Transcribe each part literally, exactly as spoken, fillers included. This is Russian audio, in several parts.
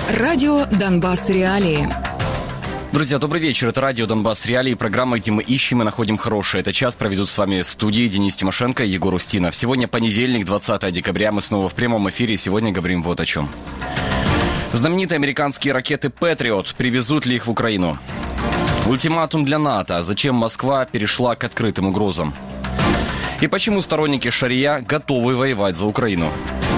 Радио «Донбасс. Реалии». Друзья, добрый вечер. Это радио «Донбасс. Реалии», программа, где мы ищем и находим хорошее. Этот час проведут с вами в студии Денис Тимошенко и Егор Устинов. Сегодня понедельник, двадцатое декабря. Мы снова в прямом эфире. Сегодня говорим вот о чем. Знаменитые американские ракеты «Патриот». Привезут ли их в Украину? Ультиматум для НАТО. Зачем Москва перешла к открытым угрозам? И почему сторонники шария готовы воевать за Украину?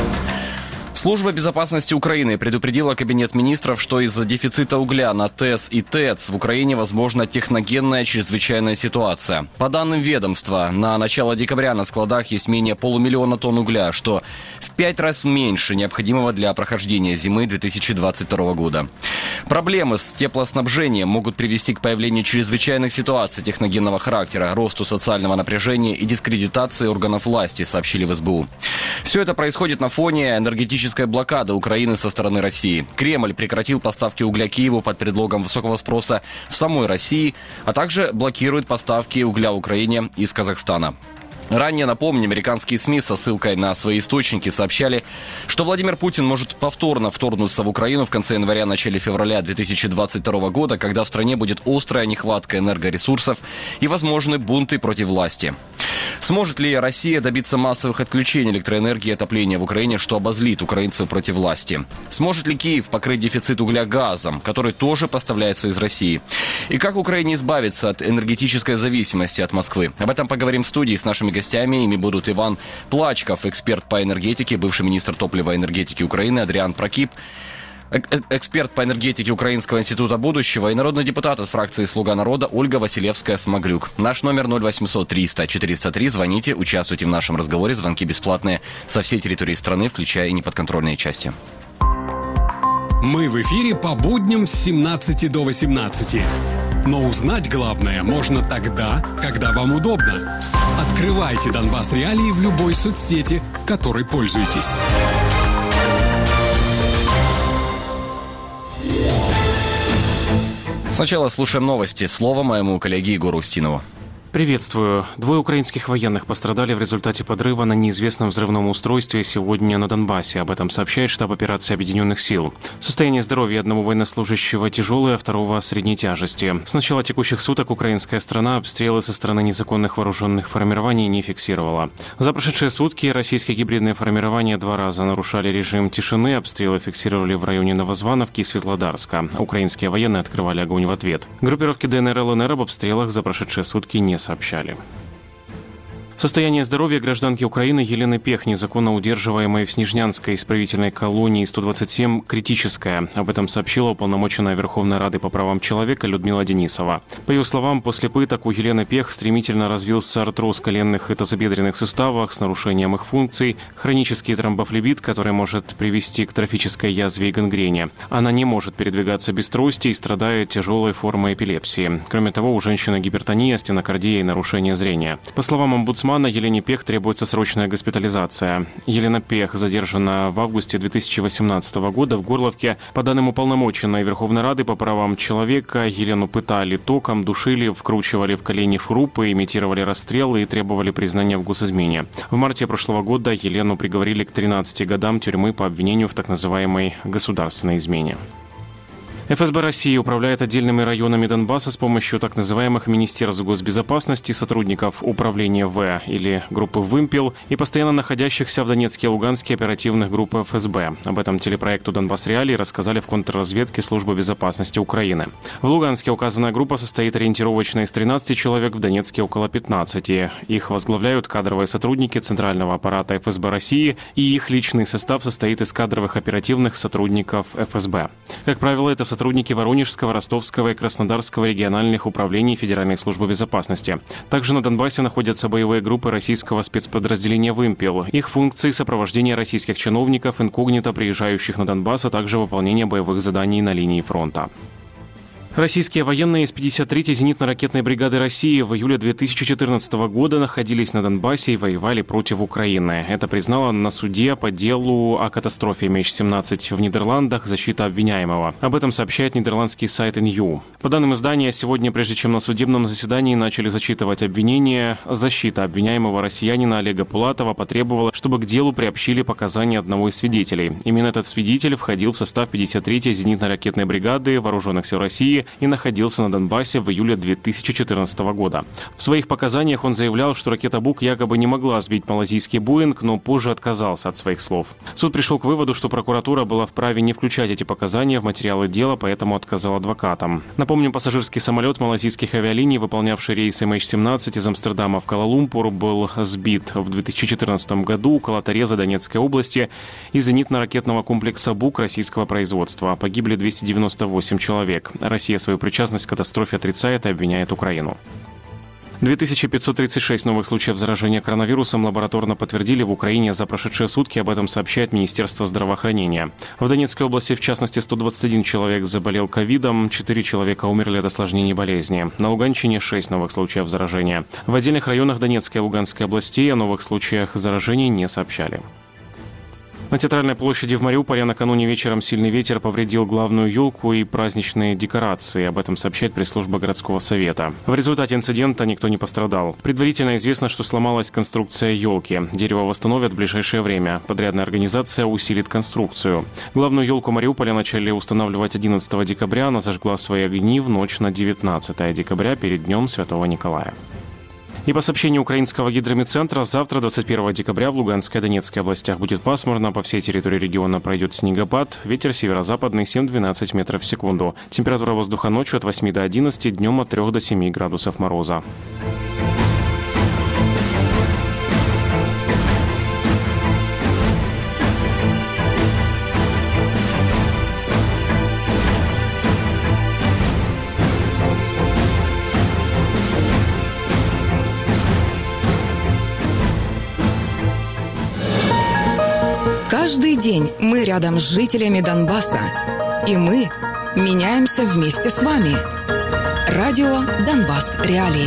Служба безопасности Украины предупредила Кабинет министров, что из-за дефицита угля на ТЭЦ и ТЭЦ в Украине возможна техногенная чрезвычайная ситуация. По данным ведомства, на начало декабря на складах есть менее полумиллиона тонн угля, что в пять раз меньше необходимого для прохождения зимы две тысячи двадцать второго года. Проблемы с теплоснабжением могут привести к появлению чрезвычайных ситуаций техногенного характера, росту социального напряжения и дискредитации органов власти, сообщили в эс бэ у. Все это происходит на фоне энергетической блокада Украины со стороны России. Кремль прекратил поставки угля Киеву под предлогом высокого спроса в самой России, а также блокирует поставки угля Украине из Казахстана. Ранее, напомню, американские СМИ со ссылкой на свои источники сообщали, что Владимир Путин может повторно вторгнуться в Украину в конце января-начале февраля две тысячи двадцать второго года, когда в стране будет острая нехватка энергоресурсов и возможны бунты против власти. Сможет ли Россия добиться массовых отключений электроэнергии и отопления в Украине, что обозлит украинцев против власти? Сможет ли Киев покрыть дефицит угля газом, который тоже поставляется из России? И как Украине избавиться от энергетической зависимости от Москвы? Об этом поговорим в студии с нашими гостями. Ими будут Иван Плачков, эксперт по энергетике, бывший министр топлива и энергетики Украины, Адриан Прокип, эксперт по энергетике Украинского института будущего, и народный депутат от фракции «Слуга народа» Ольга Василевская-Смаглюк. Наш номер ноль восемьсот триста четыреста три. Звоните, участвуйте в нашем разговоре. Звонки бесплатные со всей территории страны, включая и неподконтрольные части. Мы в эфире по будням с семнадцати до восемнадцати. Но узнать главное можно тогда, когда вам удобно. Открывайте «Донбасс. Реалии» в любой соцсети, которой пользуетесь. Сначала слушаем новости. Слово моему коллеге Егору Устинову. Приветствую. Двое украинских военных пострадали в результате подрыва на неизвестном взрывном устройстве сегодня на Донбассе. Об этом сообщает штаб операции Объединенных сил. Состояние здоровья одного военнослужащего тяжелое, а второго средней тяжести. С начала текущих суток украинская страна обстрелы со стороны незаконных вооруженных формирований не фиксировала. За прошедшие сутки российские гибридные формирования два раза нарушали режим тишины. Обстрелы фиксировали в районе Новозвановки и Светлодарска. Украинские военные открывали огонь в ответ. Группировки ДНР и ЛНР об обстрелах за прошедшие сутки не сообщали. Состояние здоровья гражданки Украины Елены Пех, незаконно удерживаемой в Снежнянской исправительной колонии сто двадцать семь, критическое. Об этом сообщила уполномоченная Верховной Рады по правам человека Людмила Денисова. По ее словам, после пыток у Елены Пех стремительно развился артроз коленных и тазобедренных суставов с нарушением их функций, хронический тромбофлебит, который может привести к трофической язве и гангрене. Она не может передвигаться без трости и страдает тяжелой формой эпилепсии. Кроме того, у женщины гипертония, стенокардия и нарушение зрения. По словам омбудсмана, Елене Пех требуется срочная госпитализация. Елена Пех задержана в августе две тысячи восемнадцатого года в Горловке. По данным уполномоченной Верховной Рады по правам человека, Елену пытали током, душили, вкручивали в колени шурупы, имитировали расстрелы и требовали признания в госизмене. В марте прошлого года Елену приговорили к тринадцати годам тюрьмы по обвинению в так называемой государственной измене. эф эс бэ России управляет отдельными районами Донбасса с помощью так называемых министерств госбезопасности, сотрудников управления В или группы «Вымпел» и постоянно находящихся в Донецке и Луганске оперативных групп эф эс бэ. Об этом телепроекту «Донбасс. Реалии» рассказали в контрразведке Службы безопасности Украины. В Луганске указанная группа состоит ориентировочно из тринадцати человек, в Донецке около пятнадцати. Их возглавляют кадровые сотрудники Центрального аппарата эф эс бэ России, и их личный состав состоит из кадровых оперативных сотрудников эф эс бэ. Как правило, это сотрудники сотрудники Воронежского, Ростовского и Краснодарского региональных управлений Федеральной службы безопасности. Также на Донбассе находятся боевые группы российского спецподразделения «Вымпел». Их функции — сопровождение российских чиновников, инкогнито приезжающих на Донбасс, а также выполнение боевых заданий на линии фронта. Российские военные из пятьдесят третьей зенитно-ракетной бригады России в июле две тысячи четырнадцатого года находились на Донбассе и воевали против Украины. Это признала на суде по делу о катастрофе эм эйч семнадцать в Нидерландах защита обвиняемого. Об этом сообщает нидерландский сайт эн ю. По данным издания, сегодня, прежде чем на судебном заседании начали зачитывать обвинения, защита обвиняемого россиянина Олега Пулатова потребовала, чтобы к делу приобщили показания одного из свидетелей. Именно этот свидетель входил в состав пятьдесят третьей зенитно-ракетной бригады Вооруженных сил России и находился на Донбассе в июле две тысячи четырнадцатого года. В своих показаниях он заявлял, что ракета «Бук» якобы не могла сбить малазийский «Боинг», но позже отказался от своих слов. Суд пришел к выводу, что прокуратура была вправе не включать эти показания в материалы дела, поэтому отказал адвокатам. Напомним, пассажирский самолет малазийских авиалиний, выполнявший рейс эм эйч семнадцать из Амстердама в Куала-Лумпур, был сбит в две тысячи четырнадцатом году около Тореза Донецкой области из зенитно-ракетного комплекса «Бук» российского производства. Погибли двести девяносто восемь человек. Россия свою причастность к катастрофе отрицает и обвиняет Украину. две тысячи пятьсот тридцать шесть новых случаев заражения коронавирусом лабораторно подтвердили в Украине за прошедшие сутки, об этом сообщает Министерство здравоохранения. В Донецкой области, в частности, сто двадцать один человек заболел ковидом, четыре человека умерли от осложнений болезни. На Луганщине шесть новых случаев заражения. В отдельных районах Донецкой и Луганской областей о новых случаях заражений не сообщали. На Театральной площади в Мариуполе накануне вечером сильный ветер повредил главную елку и праздничные декорации. Об этом сообщает пресс-служба городского совета. В результате инцидента никто не пострадал. Предварительно известно, что сломалась конструкция елки. Дерево восстановят в ближайшее время. Подрядная организация усилит конструкцию. Главную елку Мариуполя начали устанавливать одиннадцатого декабря. Она зажгла свои огни в ночь на девятнадцатое декабря перед Днем Святого Николая. И по сообщению украинского гидромедцентра, завтра, двадцать первого декабря, в Луганской и Донецкой областях будет пасмурно. По всей территории региона пройдет снегопад. Ветер северо-западный семь-двенадцать метров в секунду. Температура воздуха ночью от восьми до одиннадцати, днем от трёх до семи градусов мороза. Каждый день мы рядом с жителями Донбасса. И мы меняемся вместе с вами. Радио «Донбасс. Реалии».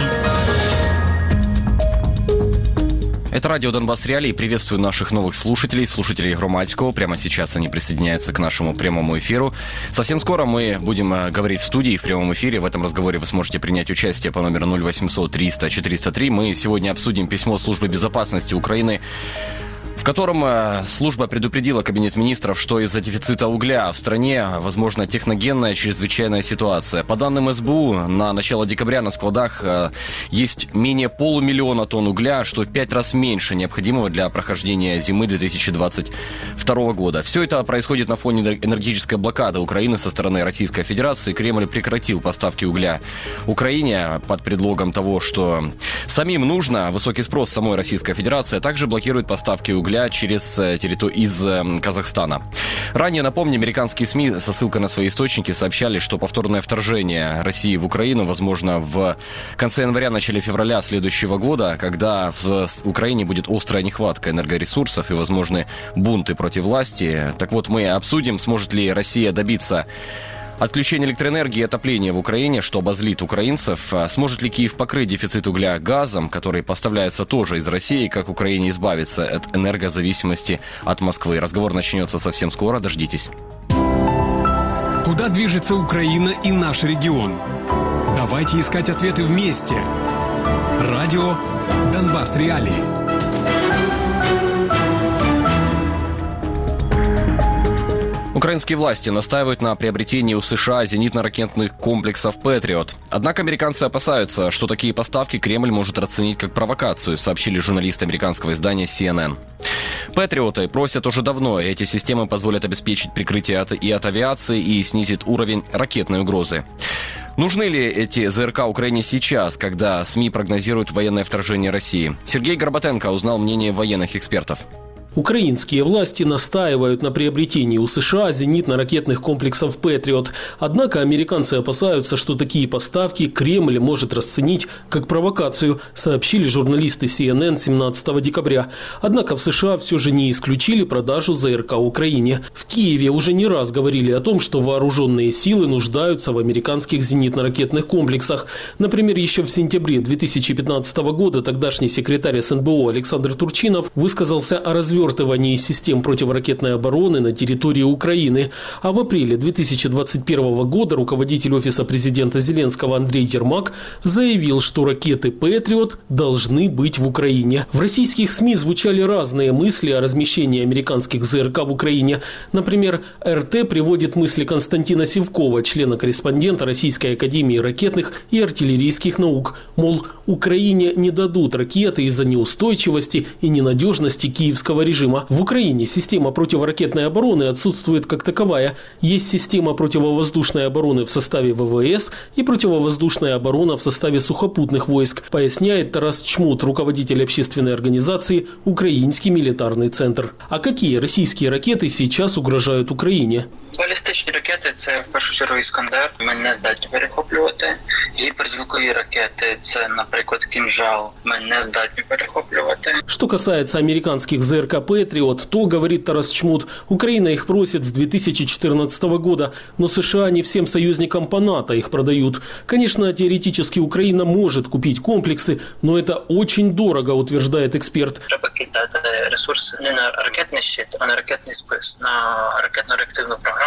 Это радио «Донбасс Реалии». Приветствую наших новых слушателей, слушателей Громадского. Прямо сейчас они присоединяются к нашему прямому эфиру. Совсем скоро мы будем говорить в студии, в прямом эфире. В этом разговоре вы сможете принять участие по номеру ноль восемьсот триста четыреста три. Мы сегодня обсудим письмо Службы безопасности Украины, в котором служба предупредила Кабинет министров, что из-за дефицита угля в стране возможна техногенная чрезвычайная ситуация. По данным эс бэ у, на начало декабря на складах есть менее полумиллиона тонн угля, что в пять раз меньше необходимого для прохождения зимы две тысячи двадцать второго года. Все это происходит на фоне энергетической блокады Украины со стороны Российской Федерации. Кремль прекратил поставки угля Украине под предлогом того, что самим нужно, высокий спрос самой Российской Федерации, а также блокирует поставки угля через территорию из Казахстана. Ранее, напомню, американские СМИ со ссылкой на свои источники сообщали, что повторное вторжение России в Украину возможно в конце января, начале февраля следующего года, когда в Украине будет острая нехватка энергоресурсов и возможны бунты против власти. Так вот, мы обсудим, сможет ли Россия добиться отключение электроэнергии и отопления в Украине, что обозлит украинцев. Сможет ли Киев покрыть дефицит угля газом, который поставляется тоже из России, как Украине избавиться от энергозависимости от Москвы? Разговор начнется совсем скоро, дождитесь. Куда движется Украина и наш регион? Давайте искать ответы вместе. Радио «Донбасс Реалии». Украинские власти настаивают на приобретении у США зенитно-ракетных комплексов «Патриот». Однако американцы опасаются, что такие поставки Кремль может расценить как провокацию, сообщили журналисты американского издания си эн эн. «Патриоты» просят уже давно. Эти системы позволят обеспечить прикрытие от, и от авиации и снизит уровень ракетной угрозы. Нужны ли эти ЗРК Украине сейчас, когда СМИ прогнозируют военное вторжение России? Сергей Горбатенко узнал мнение военных экспертов. Украинские власти настаивают на приобретении у США зенитно-ракетных комплексов «Патриот». Однако американцы опасаются, что такие поставки Кремль может расценить как провокацию, сообщили журналисты си эн эн семнадцатого декабря. Однако в США все же не исключили продажу ЗРК Украине. В Киеве уже не раз говорили о том, что вооруженные силы нуждаются в американских зенитно-ракетных комплексах. Например, еще в сентябре две тысячи пятнадцатого года тогдашний секретарь эс эн бэ о Александр Турчинов высказался о развертывании систем противоракетной обороны на территории Украины. А в апреле две тысячи двадцать первого года руководитель офиса президента Зеленского Андрей Ермак заявил, что ракеты «Патриот» должны быть в Украине. В российских СМИ звучали разные мысли о размещении американских ЗРК в Украине. Например, эр тэ приводит мысли Константина Сивкова, члена-корреспондента Российской академии ракетных и артиллерийских наук. Мол, Украине не дадут ракеты из-за неустойчивости и ненадежности киевского режима. В Украине система противоракетной обороны отсутствует как таковая. Есть система противовоздушной обороны в составе вэ вэ эс и противовоздушная оборона в составе сухопутных войск, поясняет Тарас Чмут, руководитель общественной организации «Украинский милитарный центр». А какие российские ракеты сейчас угрожают Україні? Балістичні ракети – це в першу чергу «Іскандер», ми не здатні перехоплювати. Гіперзвукові ракети – це, наприклад, «Кінжал», ми не здатні перехоплювати. Что касается американских ЗРК «Патриот», то, говорит Тарас Чмут, Украина их просит с две тысячи четырнадцатого года, но США не всем союзникам по НАТО их продают. Конечно, теоретически Украина может купить комплексы, но это очень дорого, утверждает эксперт. Треба кидати ресурси не на ракетний щит, а на ракетний спис, на ракетно-реактивну програму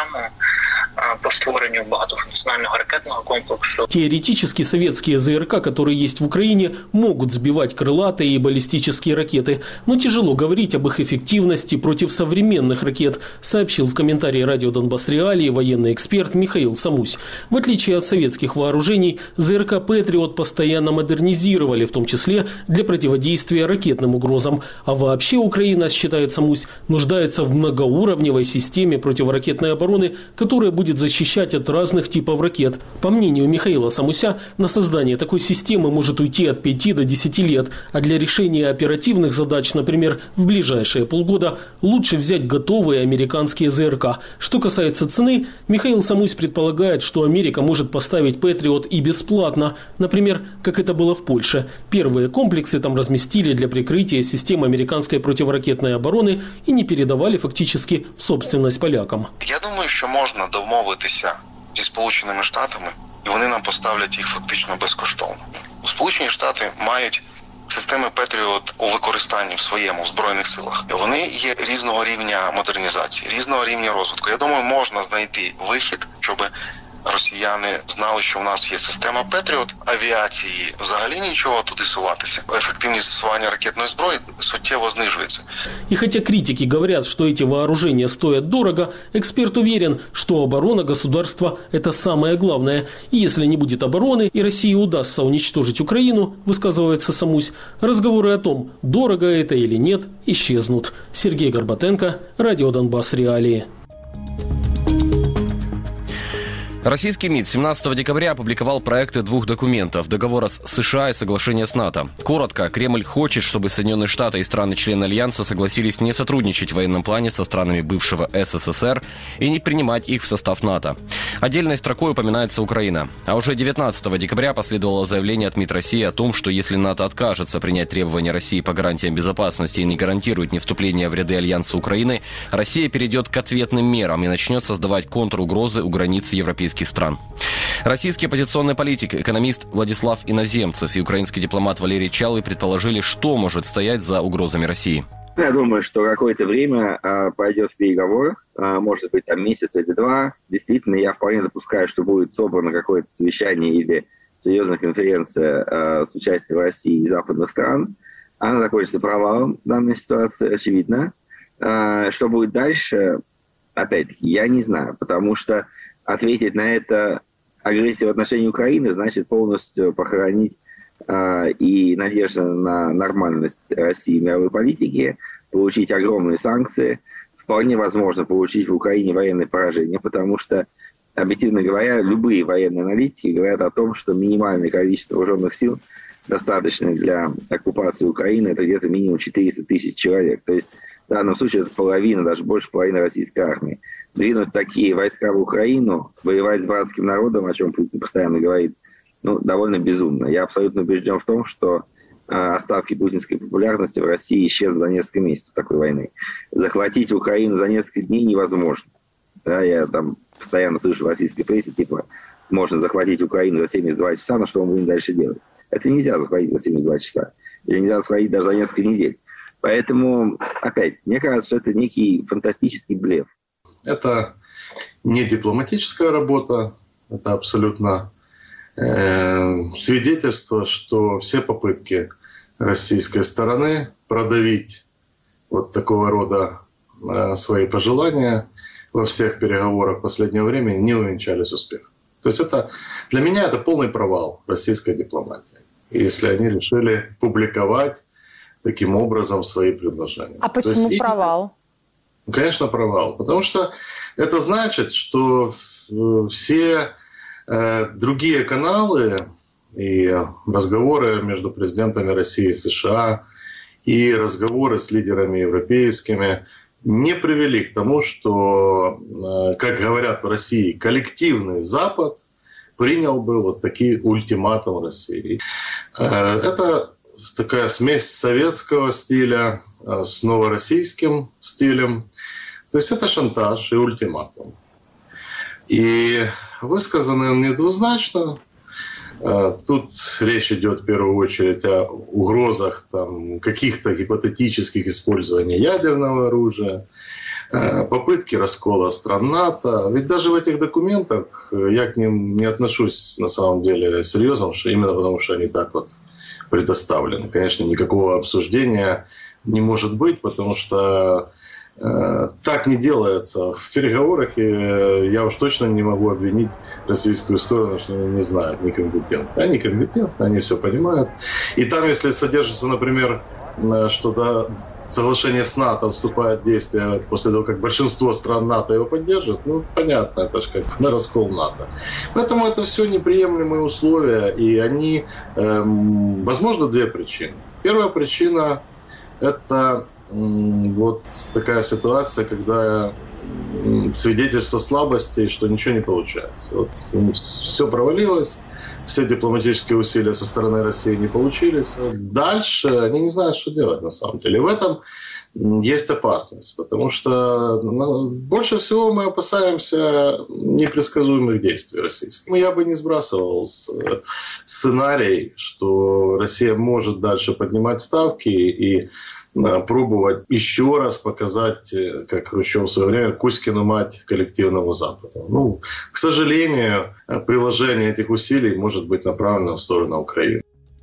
по створенню багатофункціонального ракетного комплексу. Теоретически советские ЗРК, которые есть в Украине, могут сбивать крылатые и баллистические ракеты, но тяжело говорить об их эффективности против современных ракет, сообщил в комментарии радио «Донбасс Реалии» военный эксперт Михаил Самусь. В отличие от советских вооружений, ЗРК «Патриот» постоянно модернизировали, в том числе для противодействия ракетным угрозам. А вообще Украина, считает Самусь, нуждается в многоуровневой системе противоракетной обороны, которая будет защищать от разных типов ракет. По мнению Михаила Самуся, на создание такой системы может уйти от пяти до десяти лет, а для решения оперативных задач, например, в ближайшие полгода, лучше взять готовые американские ЗРК. Что касается цены, Михаил Самусь предполагает, что Америка может поставить «Патриот» и бесплатно, например, как это было в Польше. Первые комплексы там разместили для прикрытия систем американской противоракетной обороны и не передавали фактически в собственность полякам. Я думаю, що можна домовитися зі Сполученими Штатами, і вони нам поставлять їх фактично безкоштовно. Сполучені Штати мають системи «Патріот» у використанні в своєму в Збройних силах. Вони є різного рівня модернізації, різного рівня розвитку. Я думаю, можна знайти вихід, щоб росіяни знали, що в нас є система «Патріот», авіації взагалі нічого туди суватися. Ефективність застосування ракетної зброї суттєво знижується. И хотя критики говорят, что эти вооружения стоят дорого, эксперт уверен, что оборона государства – это самое главное. И если не будет обороны и России удастся уничтожить Украину, высказывается Самусь, разговоры о том, дорого это или нет, исчезнут. Сергей Горбатенко, радио «Донбасс Реалии». Российский МИД семнадцатого декабря опубликовал проекты двух документов – договора с США и соглашения с НАТО. Коротко, Кремль хочет, чтобы Соединенные Штаты и страны-члены Альянса согласились не сотрудничать в военном плане со странами бывшего эс эс эс эр и не принимать их в состав НАТО. Отдельной строкой упоминается Украина. А уже девятнадцатого декабря последовало заявление от МИД России о том, что если НАТО откажется принять требования России по гарантиям безопасности и не гарантирует не вступление в ряды Альянса Украины, Россия перейдет к ответным мерам и начнет создавать контругрозы у границ европейских стран. Российский оппозиционный политик, экономист Владислав Иноземцев и украинский дипломат Валерий Чалый предположили, что может стоять за угрозами России. Я думаю, что какое-то время а, пойдет в переговорах, а, может быть, там месяц или два. Действительно, я вполне допускаю, что будет собрано какое-то совещание или серьезная конференция а, с участием России и западных стран. Она закончится провалом в данной ситуации, очевидно. А, что будет дальше, опять-таки, я не знаю, потому что ответить на это агрессию в отношении Украины значит полностью похоронить э, и надежду на нормальность России в мировой политике, получить огромные санкции, вполне возможно получить в Украине военное поражение, потому что, объективно говоря, любые военные аналитики говорят о том, что минимальное количество вооруженных сил, достаточное для оккупации Украины, это где-то минимум четыреста тысяч человек. То есть в данном случае это половина, даже больше половины российской армии. Двинуть такие войска в Украину, воевать с братским народом, о чем Путин постоянно говорит, ну, довольно безумно. Я абсолютно убежден в том, что э, остатки путинской популярности в России исчезнут за несколько месяцев такой войны. Захватить Украину за несколько дней невозможно. Да, я там постоянно слышу в российской прессе, типа, можно захватить Украину за семьдесят два часа, но что мы будем дальше делать? Это нельзя захватить за семьдесят два часа. Или нельзя захватить даже за несколько недель. Поэтому, опять, мне кажется, что это некий фантастический блеф. Это не дипломатическая работа, это абсолютно э, свидетельство, что все попытки российской стороны продавить вот такого рода э, свои пожелания во всех переговорах последнего времени не увенчались успехом. То есть это, для меня это полный провал российской дипломатии, если они решили публиковать таким образом свои предложения. А почему есть, провал? И, конечно, провал. Потому что это значит, что все э, другие каналы и разговоры между президентами России и США, и разговоры с лидерами европейскими не привели к тому, что, э, как говорят в России, коллективный Запад принял бы вот такие ультиматумы России. Э, это такая смесь советского стиля с новороссийским стилем. То есть это шантаж и ультиматум. И высказаны он недвузначно. Тут речь идет в первую очередь о угрозах там, каких-то гипотетических использований ядерного оружия, попытки раскола стран НАТО. Ведь даже в этих документах я к ним не отношусь на самом деле серьезно, именно потому что они так вот предоставлены. Конечно, никакого обсуждения не может быть, потому что э, так не делается. В переговорах и я уж точно не могу обвинить российскую сторону, что они не знают, некомпетентны. Они компетентны, они все понимают. И там, если содержится, например, что да, соглашение с НАТО вступает в действие после того, как большинство стран НАТО его поддержит, ну, понятно, это же как на раскол НАТО. Поэтому это все неприемлемые условия, и они, эм, возможно, две причины. Первая причина – это эм, вот такая ситуация, когда эм, свидетельство слабости, что ничего не получается. Вот, эм, все провалилось. Все дипломатические усилия со стороны России не получились. Дальше они не знают, что делать на самом деле. И в этом есть опасность, потому что больше всего мы опасаемся непредсказуемых действий российских. Я бы не сбрасывал сценарий, что Россия может дальше поднимать ставки и пробовать еще раз показать, как Хрущев в свое время, Кузькину мать коллективному Западу. Ну, к сожалению, приложение этих усилий может быть направлено в сторону Украины.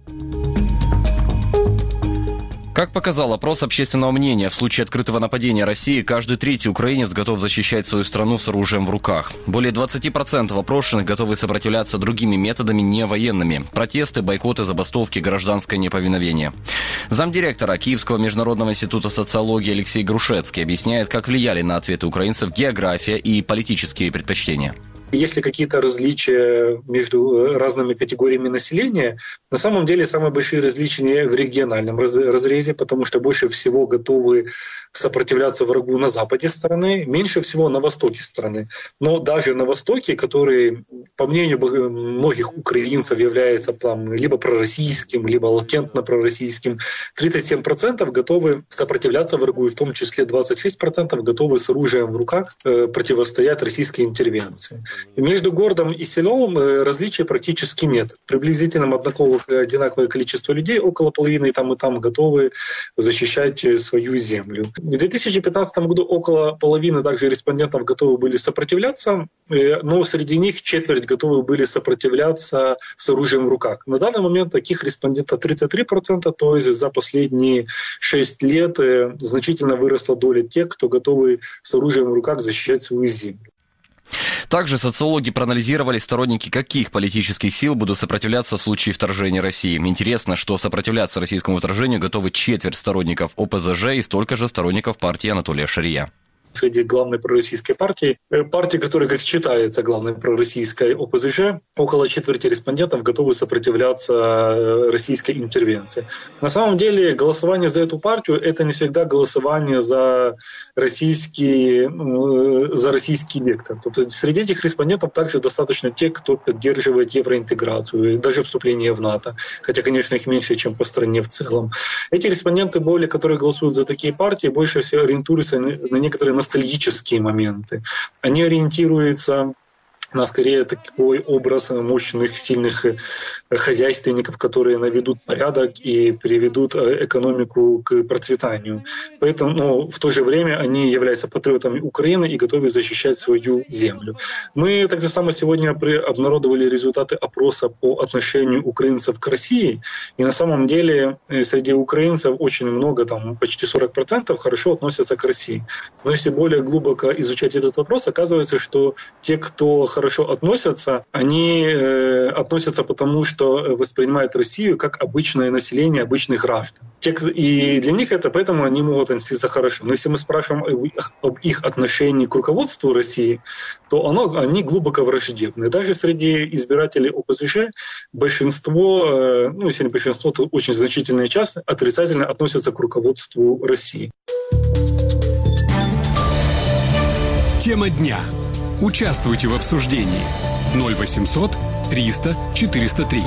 Как показал опрос общественного мнения, в случае открытого нападения России каждый третий украинец готов защищать свою страну с оружием в руках. Более двадцать процентов опрошенных готовы сопротивляться другими методами, не военными. Протесты, бойкоты, забастовки, гражданское неповиновение. Замдиректора Киевского международного института социологии Алексей Грушецкий объясняет, как влияли на ответы украинцев география и политические предпочтения. Есть ли какие-то различия между разными категориями населения? На самом деле самые большие различия в региональном разрезе, потому что больше всего готовы сопротивляться врагу на западе страны, меньше всего на востоке страны. Но даже на востоке, который, по мнению многих украинцев, является там, либо пророссийским, либо латентно пророссийским, тридцать семь процентов готовы сопротивляться врагу, и в том числе двадцать шесть процентов готовы с оружием в руках э, противостоять российской интервенции. Между городом и селом различий практически нет. Приблизительно одинаковое количество людей, около половины и там, и там, готовы защищать свою землю. В две тысячи пятнадцатом году около половины также респондентов готовы были сопротивляться, но среди них четверть готовы были сопротивляться с оружием в руках. На данный момент таких респондентов тридцать три процента, то есть за последние шесть лет значительно выросла доля тех, кто готовы с оружием в руках защищать свою землю. Также социологи проанализировали, сторонники каких политических сил будут сопротивляться в случае вторжения России. Интересно, что сопротивляться российскому вторжению готовы четверть сторонников о пэ зэ жэ и столько же сторонников партии Анатолия Шария. среди главной пророссийской партии, партии, которая, как считается, главной пророссийской ОПЗЖ, около четверти респондентов готовы сопротивляться российской интервенции. На самом деле голосование за эту партию — это не всегда голосование за российский, ну, за российский вектор. Тобто среди этих респондентов также достаточно тех, кто поддерживает евроинтеграцию, даже вступление в НАТО, хотя, конечно, их меньше, чем по стране в целом. Эти респонденты, более, которые голосуют за такие партии, больше всего ориентируются на некоторые ностальгические моменты. Они ориентируются на скорее такой образ мощных, сильных хозяйственников, которые наведут порядок и приведут экономику к процветанию. Поэтому, но в то же время они являются патриотами Украины и готовы защищать свою землю. Мы так же само сегодня обнародовали результаты опроса по отношению украинцев к России. И на самом деле среди украинцев очень много, там почти сорок процентов хорошо относятся к России. Но если более глубоко изучать этот вопрос, оказывается, что те, кто хорошо относятся, они э, относятся потому, что воспринимают Россию как обычное население, обычных граждан. Те, и для них это, поэтому они могут относиться хорошо. Но если мы спрашиваем об их отношении к руководству России, то оно, они глубоко враждебны. Даже среди избирателей ОПЗЖ большинство, э, ну если не большинство, то очень значительная часть отрицательно относятся к руководству России. Тема дня. Участвуйте в обсуждении. ноль восемьсот триста четыреста три.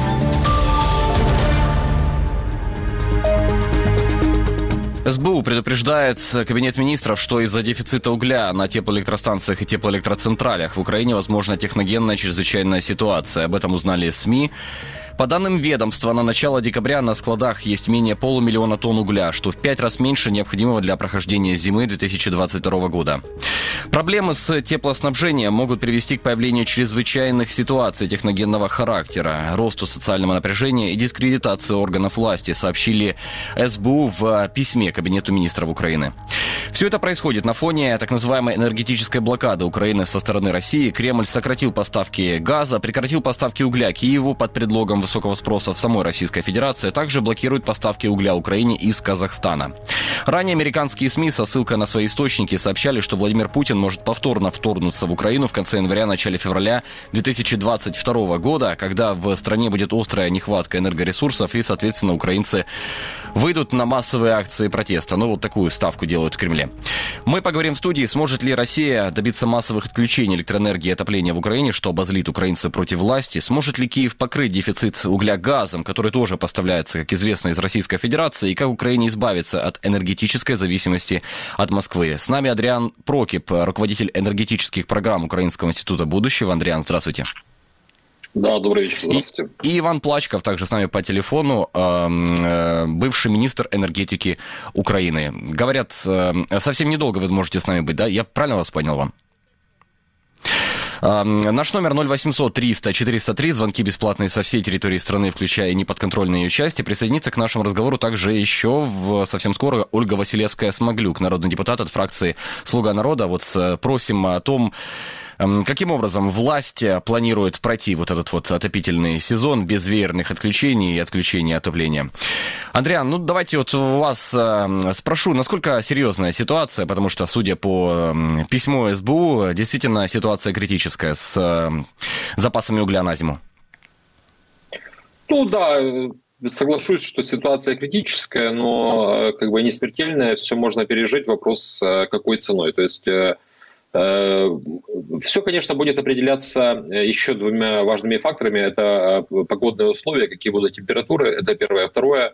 СБУ предупреждает Кабинет министров, что из-за дефицита угля на теплоэлектростанциях и теплоэлектроцентралях в Украине возможна техногенная чрезвычайная ситуация. Об этом узнали СМИ. По данным ведомства, на начало декабря на складах есть менее полумиллиона тонн угля, что в пять раз меньше необходимого для прохождения зимы две тысячи двадцать второго года. Проблемы с теплоснабжением могут привести к появлению чрезвычайных ситуаций техногенного характера, росту социального напряжения и дискредитации органов власти, сообщили СБУ в письме Кабинету министров Украины. Все это происходит на фоне так называемой энергетической блокады Украины со стороны России. Кремль сократил поставки газа, прекратил поставки угля Киеву под предлогом высокого спроса в самой Российской Федерации, также блокирует поставки угля Украине из Казахстана. Ранее американские СМИ со ссылкой на свои источники сообщали, что Владимир Путин может повторно вторгнуться в Украину в конце января-начале февраля две тысячи двадцать второго года, когда в стране будет острая нехватка энергоресурсов и, соответственно, украинцы выйдут на массовые акции протеста. Ну, вот такую ставку делают в Кремле. Мы поговорим в студии, сможет ли Россия добиться массовых отключений электроэнергии и отопления в Украине, что обозлит украинцев против власти, сможет ли Киев покрыть дефицит угля газом, который тоже поставляется, как известно, из Российской Федерации, и как Украине избавиться от энергетической зависимости от Москвы. С нами Адриан Прокип, руководитель энергетических программ Украинского института будущего. Адриан, здравствуйте. Да, добрый вечер, здравствуйте. И, и Иван Плачков, также с нами по телефону, э, э, бывший министр энергетики Украины. Говорят, э, совсем недолго вы можете с нами быть, да? Я правильно вас понял, Иван? Наш номер ноль восемьсот триста четыреста три, звонки бесплатные со всей территории страны, включая неподконтрольные ее части. Присоединиться к нашему разговору также еще в, совсем скоро Ольга Василевская-Смаглюк, народный депутат от фракции «Слуга народа». Вот спросим о том, каким образом власть планирует пройти вот этот вот отопительный сезон без веерных отключений и отключения отопления. Адриан, ну давайте вот у вас спрошу, насколько серьезная ситуация, потому что, судя по письму СБУ, действительно ситуация критическая с запасами угля на зиму. Ну да, соглашусь, что ситуация критическая, но как бы не смертельная, все можно пережить, вопрос какой ценой. То есть все, конечно, будет определяться еще двумя важными факторами. Это погодные условия, какие будут температуры, это первое. Второе,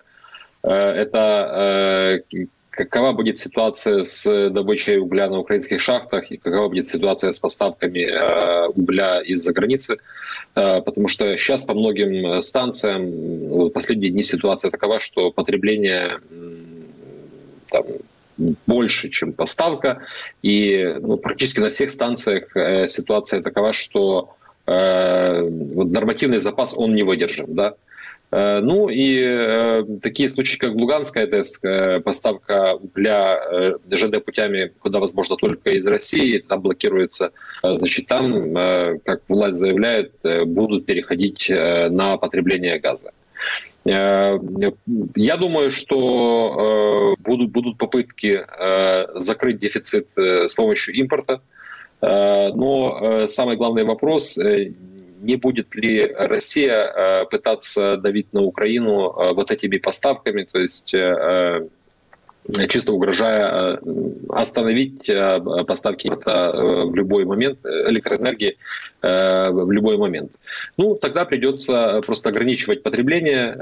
это какова будет ситуация с добычей угля на украинских шахтах и какова будет ситуация с поставками угля из-за границы. Потому что сейчас по многим станциям в последние дни ситуация такова, что потребление там больше, чем поставка, и ну, практически на всех станциях э, ситуация такова, что э, вот нормативный запас он не выдержан, да. Э, ну и э, такие случаи, как в Луганской АЭС, э, поставка угля э, ЖД путями, куда возможно только из России, там блокируется, э, значит, там, э, как власть заявляет, э, будут переходить э, на потребление газа. Я думаю, что будут, будут попытки закрыть дефицит с помощью импорта. Но самый главный вопрос, не будет ли Россия пытаться давить на Украину вот этими поставками, то есть чисто угрожая остановить поставки в любой момент, электроэнергии в любой момент. Ну, тогда придется просто ограничивать потребление,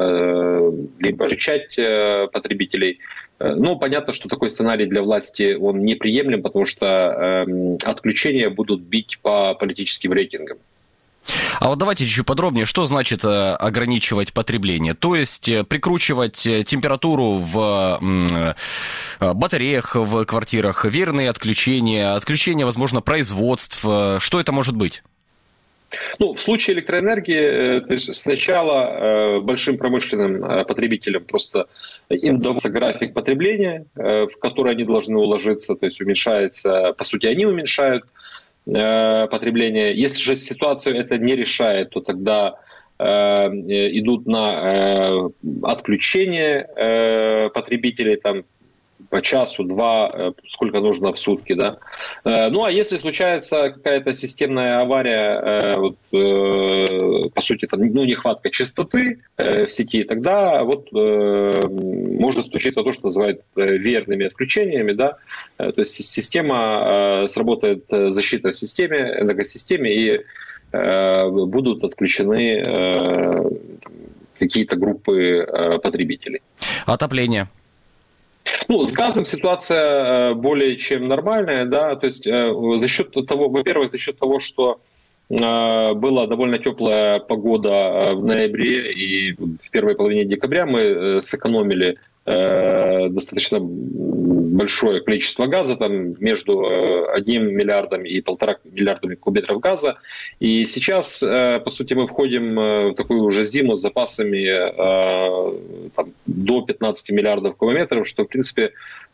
либо жечать потребителей. Ну, понятно, что такой сценарий для власти, он неприемлем, потому что отключения будут бить по политическим рейтингам. А вот давайте чуть подробнее, что значит э, ограничивать потребление? То есть э, прикручивать температуру в э, батареях в квартирах, верные отключения, отключение, возможно, производств. Что это может быть? Ну, в случае электроэнергии, то есть сначала большим промышленным потребителям просто им дается график потребления, в который они должны уложиться, то есть уменьшается, по сути, они уменьшают потребление. Если же ситуацию это не решает, то тогда э, идут на э, отключение э, потребителей там, по часу, два, э, сколько нужно в сутки. Да? Э, ну а если случается какая-то системная авария, э, вот, э, по сути, там, ну, нехватка частоты э, в сети, тогда вот, э, может случиться то, что называют э, верными отключениями. Да? Э, то есть система, э, сработает защита в системе, энергосистеме, и э, будут отключены э, какие-то группы э, потребителей. Отопление. Ну, с газом ситуация более чем нормальная, да, то есть за счет того, во-первых, за счет того, что была довольно теплая погода в ноябре и в первой половине декабря, мы сэкономили достаточно большое количество газа, там между одним миллиардом и полтора миллиардами кубометров газа. И сейчас, по сути, мы входим в такую уже зиму с запасами там, до пятнадцати миллиардов кубометров, что, в принципе,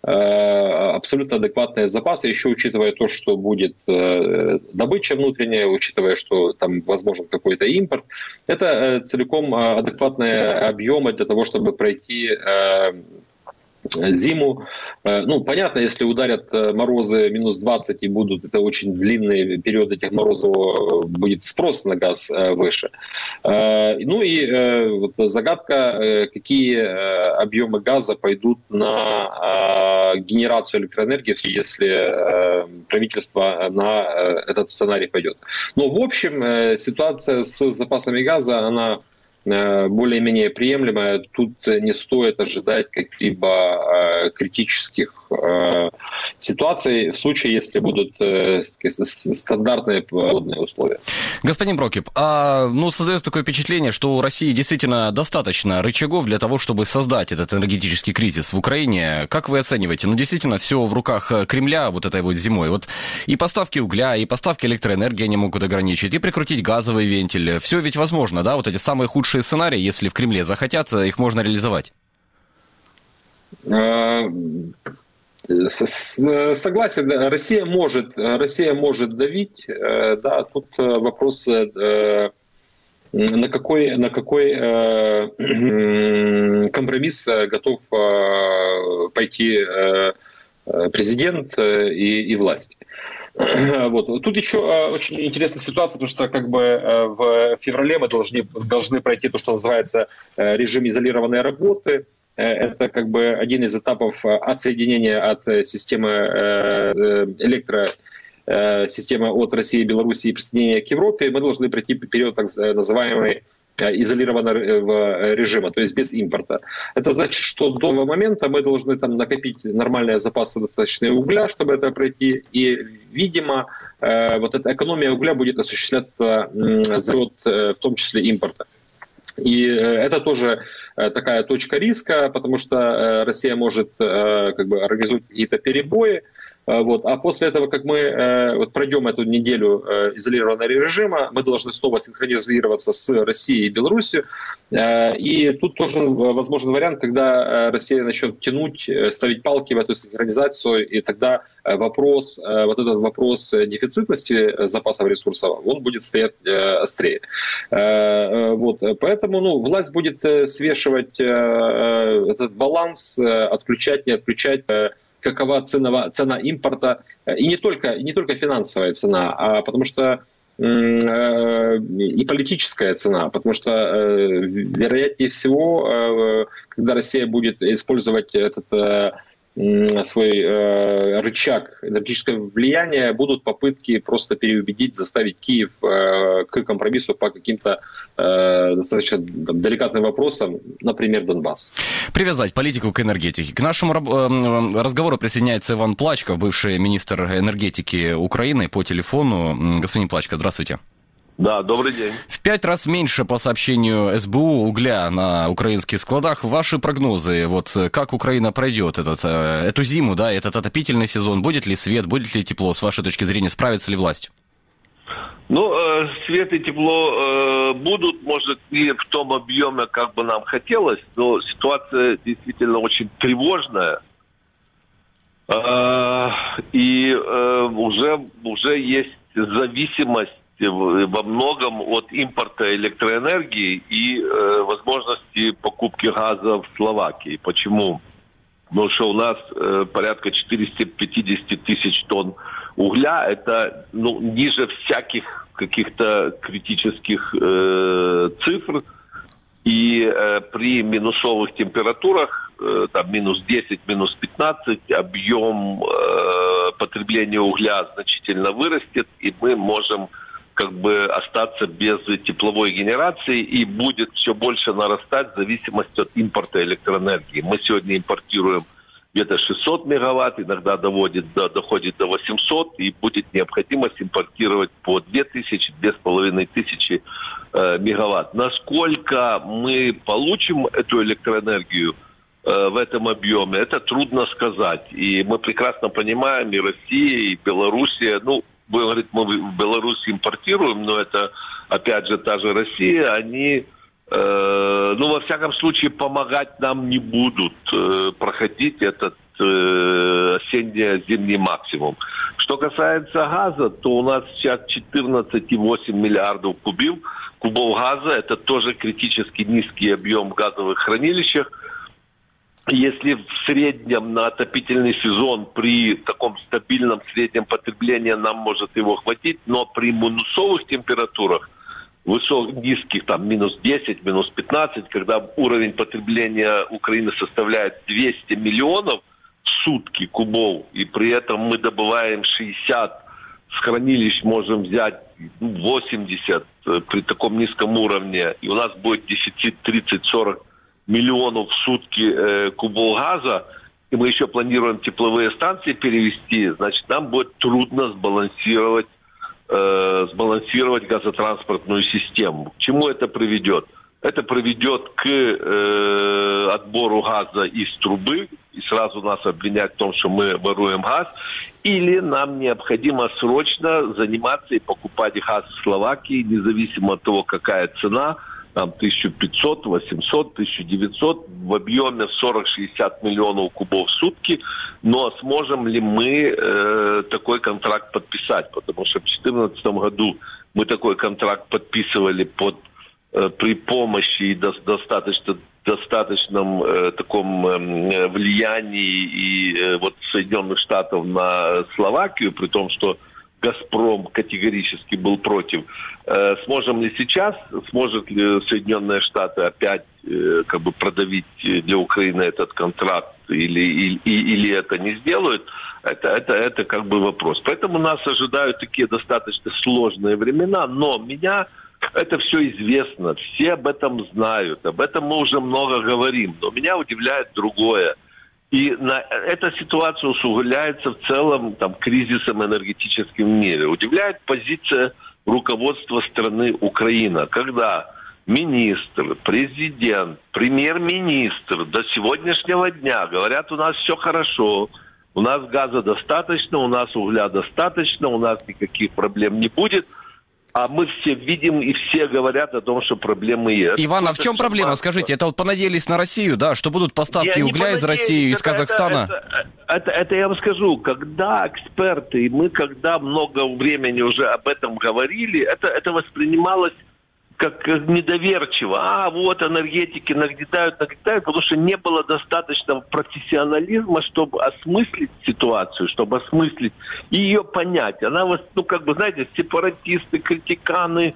абсолютно адекватные запасы, еще учитывая то, что будет добыча внутренняя, учитывая, что там возможен какой-то импорт. Это целиком адекватные объемы для того, чтобы пройти зиму. Ну, понятно, если ударят морозы минус двадцать и будут, это очень длинные периоды этих морозов, будет спрос на газ выше. Ну и вот загадка, какие объемы газа пойдут на генерацию электроэнергии, если правительство на этот сценарий пойдет. Но в общем ситуация с запасами газа, она более-менее приемлемая. Тут не стоит ожидать каких-либо критических ситуаций в случае, если будут стандартные погодные условия. Господин Прокип, а, ну, создается такое впечатление, что у России действительно достаточно рычагов для того, чтобы создать этот энергетический кризис в Украине. Как вы оцениваете? Ну, действительно, все в руках Кремля вот этой вот зимой. Вот и поставки угля, и поставки электроэнергии они могут ограничить, и прикрутить газовый вентиль. Все ведь возможно, да? Вот эти самые худшие сценарии, если в Кремле захотят, их можно реализовать. Согласен, Россия может, Россия может давить, да, тут вопрос, на какой, на какой компромисс готов пойти президент и, и власть. Вот. Тут еще очень интересная ситуация, потому что как бы в феврале мы должны, должны пройти то, что называется режим изолированной работы. Это как бы один из этапов отсоединения от системы электросистемы от России и Беларуси и присоединения к Европе. Мы должны пройти период так называемый изолированного режима, то есть без импорта. Это значит, что до этого момента мы должны там накопить нормальные запасы достаточные угля, чтобы это пройти. И, видимо, вот эта экономия угля будет осуществляться за счет, в том числе, импорта. И это тоже такая точка риска, потому что Россия может как бы организовать какие-то перебои Вот. А после этого, как мы э, вот пройдем эту неделю э, изолированного режима, мы должны снова синхронизироваться с Россией и Беларусью. Э, и тут тоже возможен вариант, когда Россия начнет тянуть, ставить палки в эту синхронизацию, и тогда вопрос, э, вот этот вопрос дефицитности запасов ресурсов, он будет стоять э, острее. Э, вот. Поэтому ну, власть будет свешивать э, этот баланс, э, отключать, не отключать, э, какова цена, цена импорта, и не только, не только финансовая цена, а потому что э, и политическая цена, потому что, э, вероятнее всего, э, когда Россия будет использовать этот э, свой э, рычаг энергетического влияния, будут попытки просто переубедить, заставить Киев э, к компромиссу по каким-то э, достаточно там, деликатным вопросам, например, Донбасс. Привязать политику к энергетике. К нашему э, разговору присоединяется Иван Плачков, бывший министр энергетики Украины, по телефону. Господин Плачков, здравствуйте. Да, добрый день. В пять раз меньше, по сообщению эс бэ у, угля на украинских складах. Ваши прогнозы, вот как Украина пройдет этот, эту зиму, да, этот отопительный сезон? Будет ли свет, будет ли тепло? С вашей точки зрения, справится ли власть? Ну, э, свет и тепло э, будут, может, не в том объеме, как бы нам хотелось, но ситуация действительно очень тревожная. Э, и э, уже, уже есть зависимость во многом от импорта электроэнергии и э, возможности покупки газа в Словакии. Почему? Потому что у нас э, порядка четыреста пятьдесят тысяч тонн угля. Это ну, ниже всяких каких-то критических э, цифр. И э, при минусовых температурах, э, там минус десять, минус пятнадцать, объем э, потребления угля значительно вырастет, и мы можем как бы остаться без тепловой генерации, и будет все больше нарастать зависимость от импорта электроэнергии. Мы сегодня импортируем где-то шестьсот мегаватт, иногда доводит до, доходит до восемьсот, и будет необходимость импортировать по две тысячи, две с половиной тысячи э, мегаватт. Насколько мы получим эту электроэнергию э, в этом объеме, это трудно сказать. И мы прекрасно понимаем, и Россия, и Белоруссия, ну, вы говорите, мы в Беларуси импортируем, но это, опять же, та же Россия, они, э, ну, во всяком случае, помогать нам не будут э, проходить этот э, осенне-зимний максимум. Что касается газа, то у нас сейчас четырнадцать целых восемь десятых миллиардов кубов, кубов газа, это тоже критически низкий объем в газовых хранилищах. Если в среднем на отопительный сезон при таком стабильном среднем потреблении нам может его хватить, но при минусовых температурах, высоких, низких, там минус десять, минус пятнадцать, когда уровень потребления Украины составляет двести миллионов в сутки кубов, и при этом мы добываем шестьдесят, с хранилищ можем взять восемьдесят при таком низком уровне, и у нас будет дефицит тридцать-сорок миллионов в сутки э, кубов газа, и мы еще планируем тепловые станции перевести, значит, нам будет трудно сбалансировать, э, сбалансировать газотранспортную систему. К чему это приведет? Это приведет к э, отбору газа из трубы, и сразу нас обвинять в том, что мы воруем газ, или нам необходимо срочно заниматься и покупать газ в Словакии, независимо от того, какая цена, там тысяча пятьсот, восемьсот, тысяча девятьсот, в объеме сорок-шестьдесят миллионов кубов в сутки. Но сможем ли мы э, такой контракт подписать? Потому что в две тысячи четырнадцатом году мы такой контракт подписывали под, э, при помощи и до, достаточно, достаточном э, таком э, влиянии и э, вот Соединенных Штатов на Словакию, при том, что «Газпром» категорически был против. Э, сможем ли сейчас, сможет ли Соединенные Штаты опять э, как бы продавить для Украины этот контракт или, или, или это не сделают, это, это, это как бы вопрос. Поэтому нас ожидают такие достаточно сложные времена, но меня это все известно, все об этом знают, об этом мы уже много говорим, но меня удивляет другое. И на, эта ситуация усугубляется в целом там, кризисом энергетическим в мире. Удивляет позиция руководства страны Украина, когда министр, президент, премьер-министр до сегодняшнего дня говорят, у нас все хорошо, У нас газа достаточно, у нас угля достаточно, у нас никаких проблем не будет. А мы все видим и все говорят о том, что проблемы есть. Иван, а в чем проблема? Скажите, это вот понадеялись на Россию, да? Что будут поставки я угля из России, из Казахстана? Это, это, это, это я вам скажу. Когда эксперты, и мы когда много времени уже об этом говорили, это, это воспринималось как недоверчиво. А, вот энергетики нагнетают, нагнетают, потому что не было достаточно профессионализма, чтобы осмыслить ситуацию, чтобы осмыслить и ее понять. Она, ну, как бы, знаете, сепаратисты, критиканы,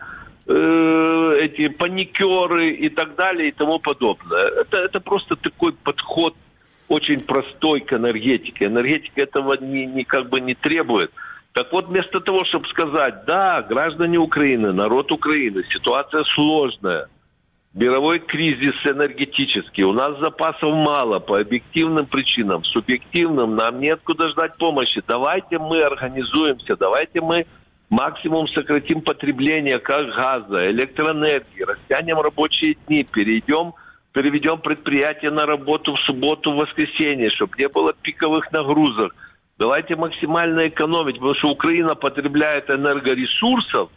э, эти паникеры и так далее и тому подобное. Это, это просто такой подход очень простой к энергетике. Энергетика этого не, не, как бы не требует. Так вот, вместо того, чтобы сказать, да, граждане Украины, народ Украины, ситуация сложная, мировой кризис энергетический, у нас запасов мало по объективным причинам, субъективным, нам неоткуда ждать помощи. Давайте мы организуемся, давайте мы максимум сократим потребление как газа, электроэнергии, растянем рабочие дни, перейдем, переведем предприятия на работу в субботу, в воскресенье, чтобы не было пиковых нагрузок. Давайте максимально экономить, потому что Украина потребляет энергоресурсов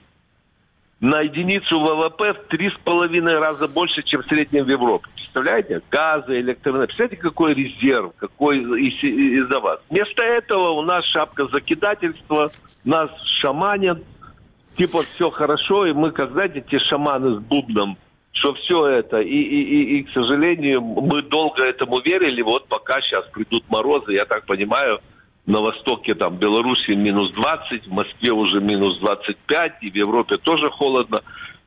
на единицу ВВП в три с половиной раза больше, чем в среднем в Европе. Представляете? Газы, электроэнергия. Представляете, какой резерв, какой из-за вас. Вместо этого у нас шапка закидательства, нас шаманят. Типа все хорошо, и мы, как знаете, те шаманы с бубном, что все это. И, и, и, и, к сожалению, мы долго этому верили. Вот пока сейчас придут морозы, я так понимаю, на востоке, там, Беларуси минус двадцать, в Москве уже минус двадцать пять, и в Европе тоже холодно.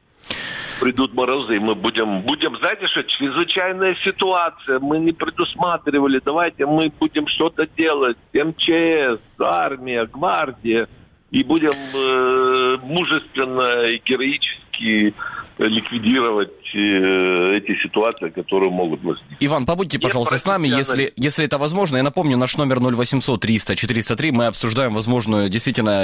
Придут морозы, и мы будем, будем, знаете что, чрезвычайная ситуация, мы не предусматривали, давайте мы будем что-то делать, эм че эс, армия, гвардия, и будем э, мужественно и героически ликвидировать э, эти ситуации, которые могут возникнуть. Иван, побудьте, пожалуйста, с нами, если, если это возможно. Я напомню, наш номер ноль восемьсот триста четыреста три. Мы обсуждаем возможную, действительно,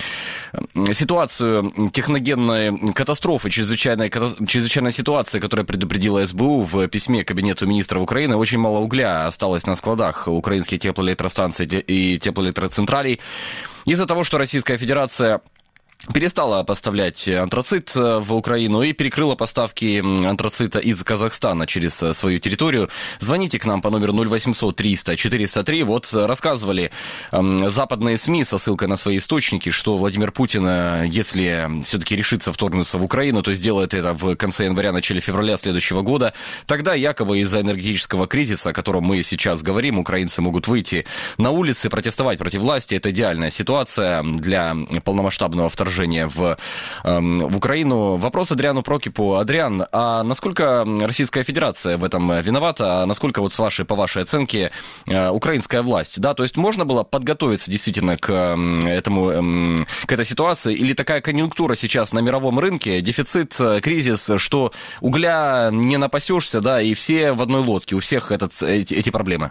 ситуацию техногенной катастрофы, чрезвычайной, чрезвычайной ситуации, которая предупредила эс бэ у в письме Кабинету министров Украины. Очень мало угля осталось на складах украинских теплоэлектростанций и теплоэлектроцентралей из-за того, что Российская Федерация перестала поставлять антрацит в Украину и перекрыла поставки антрацита из Казахстана через свою территорию. Звоните к нам по номеру ноль восемьсот триста четыреста три. Вот рассказывали западные СМИ со ссылкой на свои источники, что Владимир Путин, если все-таки решится вторгнуться в Украину, то сделает это в конце января, начале февраля следующего года. Тогда якобы из-за энергетического кризиса, о котором мы сейчас говорим, украинцы могут выйти на улицы, протестовать против власти. Это идеальная ситуация для полномасштабного вторжения В, в Украину. Вопрос Адриану Прокипу. Адриан, а насколько Российская Федерация в этом виновата? А насколько, вот с вашей, по вашей оценке, украинская власть? Да, то есть можно было подготовиться действительно к этому, к этой ситуации? Или такая конъюнктура сейчас на мировом рынке, дефицит, кризис, что угля не напасешься, да, и все в одной лодке, у всех этот, эти, эти проблемы?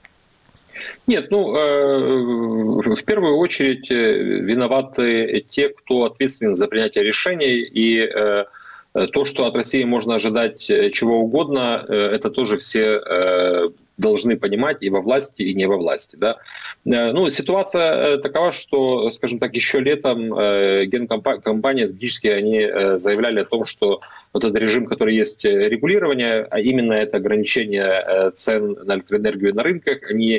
Нет, ну, э, в первую очередь виноваты те, кто ответственен за принятие решений, и э, то, что от России можно ожидать чего угодно, э, это тоже все э, должны понимать и во власти, и не во власти. Да? Э, ну, ситуация такова, что, скажем так, еще летом э, генкомпании фактически они э, заявляли о том, что вот этот режим, который есть регулирование, а именно это ограничение э, цен на электроэнергию на рынках, они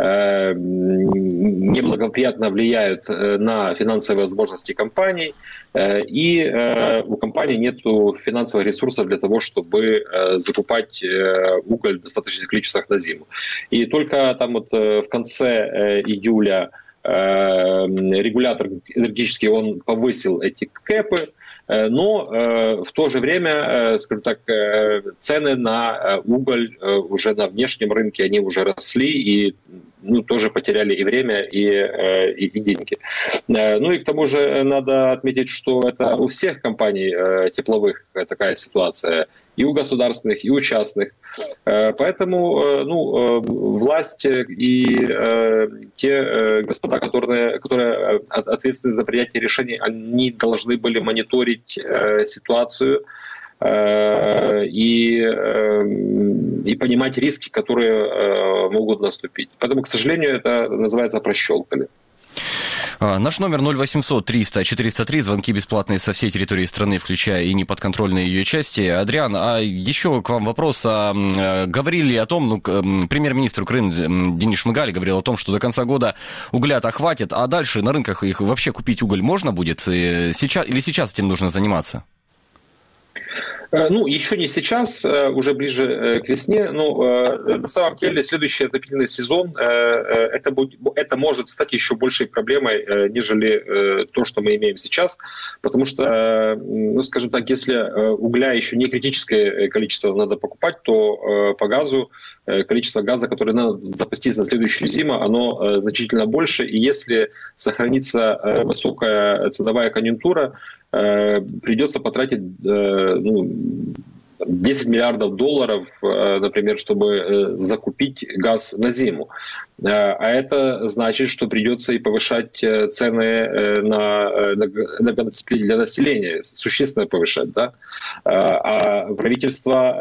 неблагоприятно влияют на финансовые возможности компаний, и у компаний нет финансовых ресурсов для того, чтобы закупать уголь в достаточных количествах на зиму. И только там вот в конце июля регулятор энергетический он повысил эти кэпы, но э, в то же время, э, скажем так, э, цены на уголь э, уже на внешнем рынке, они уже росли и ну, тоже потеряли и время, и, э, и, и деньги. Э, ну и к тому же надо отметить, что это у всех компаний э, тепловых такая ситуация, и у государственных, и у частных. Э, поэтому э, ну, э, власть и э, те э, господа, которые, которые ответственны за принятие решений, они должны были мониторить ситуацию и, и понимать риски, которые могут наступить. Поэтому, к сожалению, это называется прощелкали. Наш номер ноль восемьсот триста четыреста три, звонки бесплатные со всей территории страны, включая и неподконтрольные ее части. Адриан, а еще к вам вопрос. А, говорили о том, ну, премьер-министр Украины Денис Шмыгаль говорил о том, что до конца года угля-то хватит, а дальше на рынках их вообще купить уголь можно будет? Сейчас, или сейчас этим нужно заниматься? Ну, еще не сейчас, уже ближе к весне, но на самом деле следующий отопительный сезон, это, будет, это может стать еще большей проблемой, нежели то, что мы имеем сейчас, потому что, ну, скажем так, если угля еще не критическое количество надо покупать, то по газу количество газа, которое надо запастись на следующую зиму, оно значительно больше, и если сохранится высокая ценовая конъюнктура, придется потратить ну, десять миллиардов долларов, например, чтобы закупить газ на зиму. А это значит, что придется и повышать цены на энергоносители для населения, существенно повышать. Да? А правительство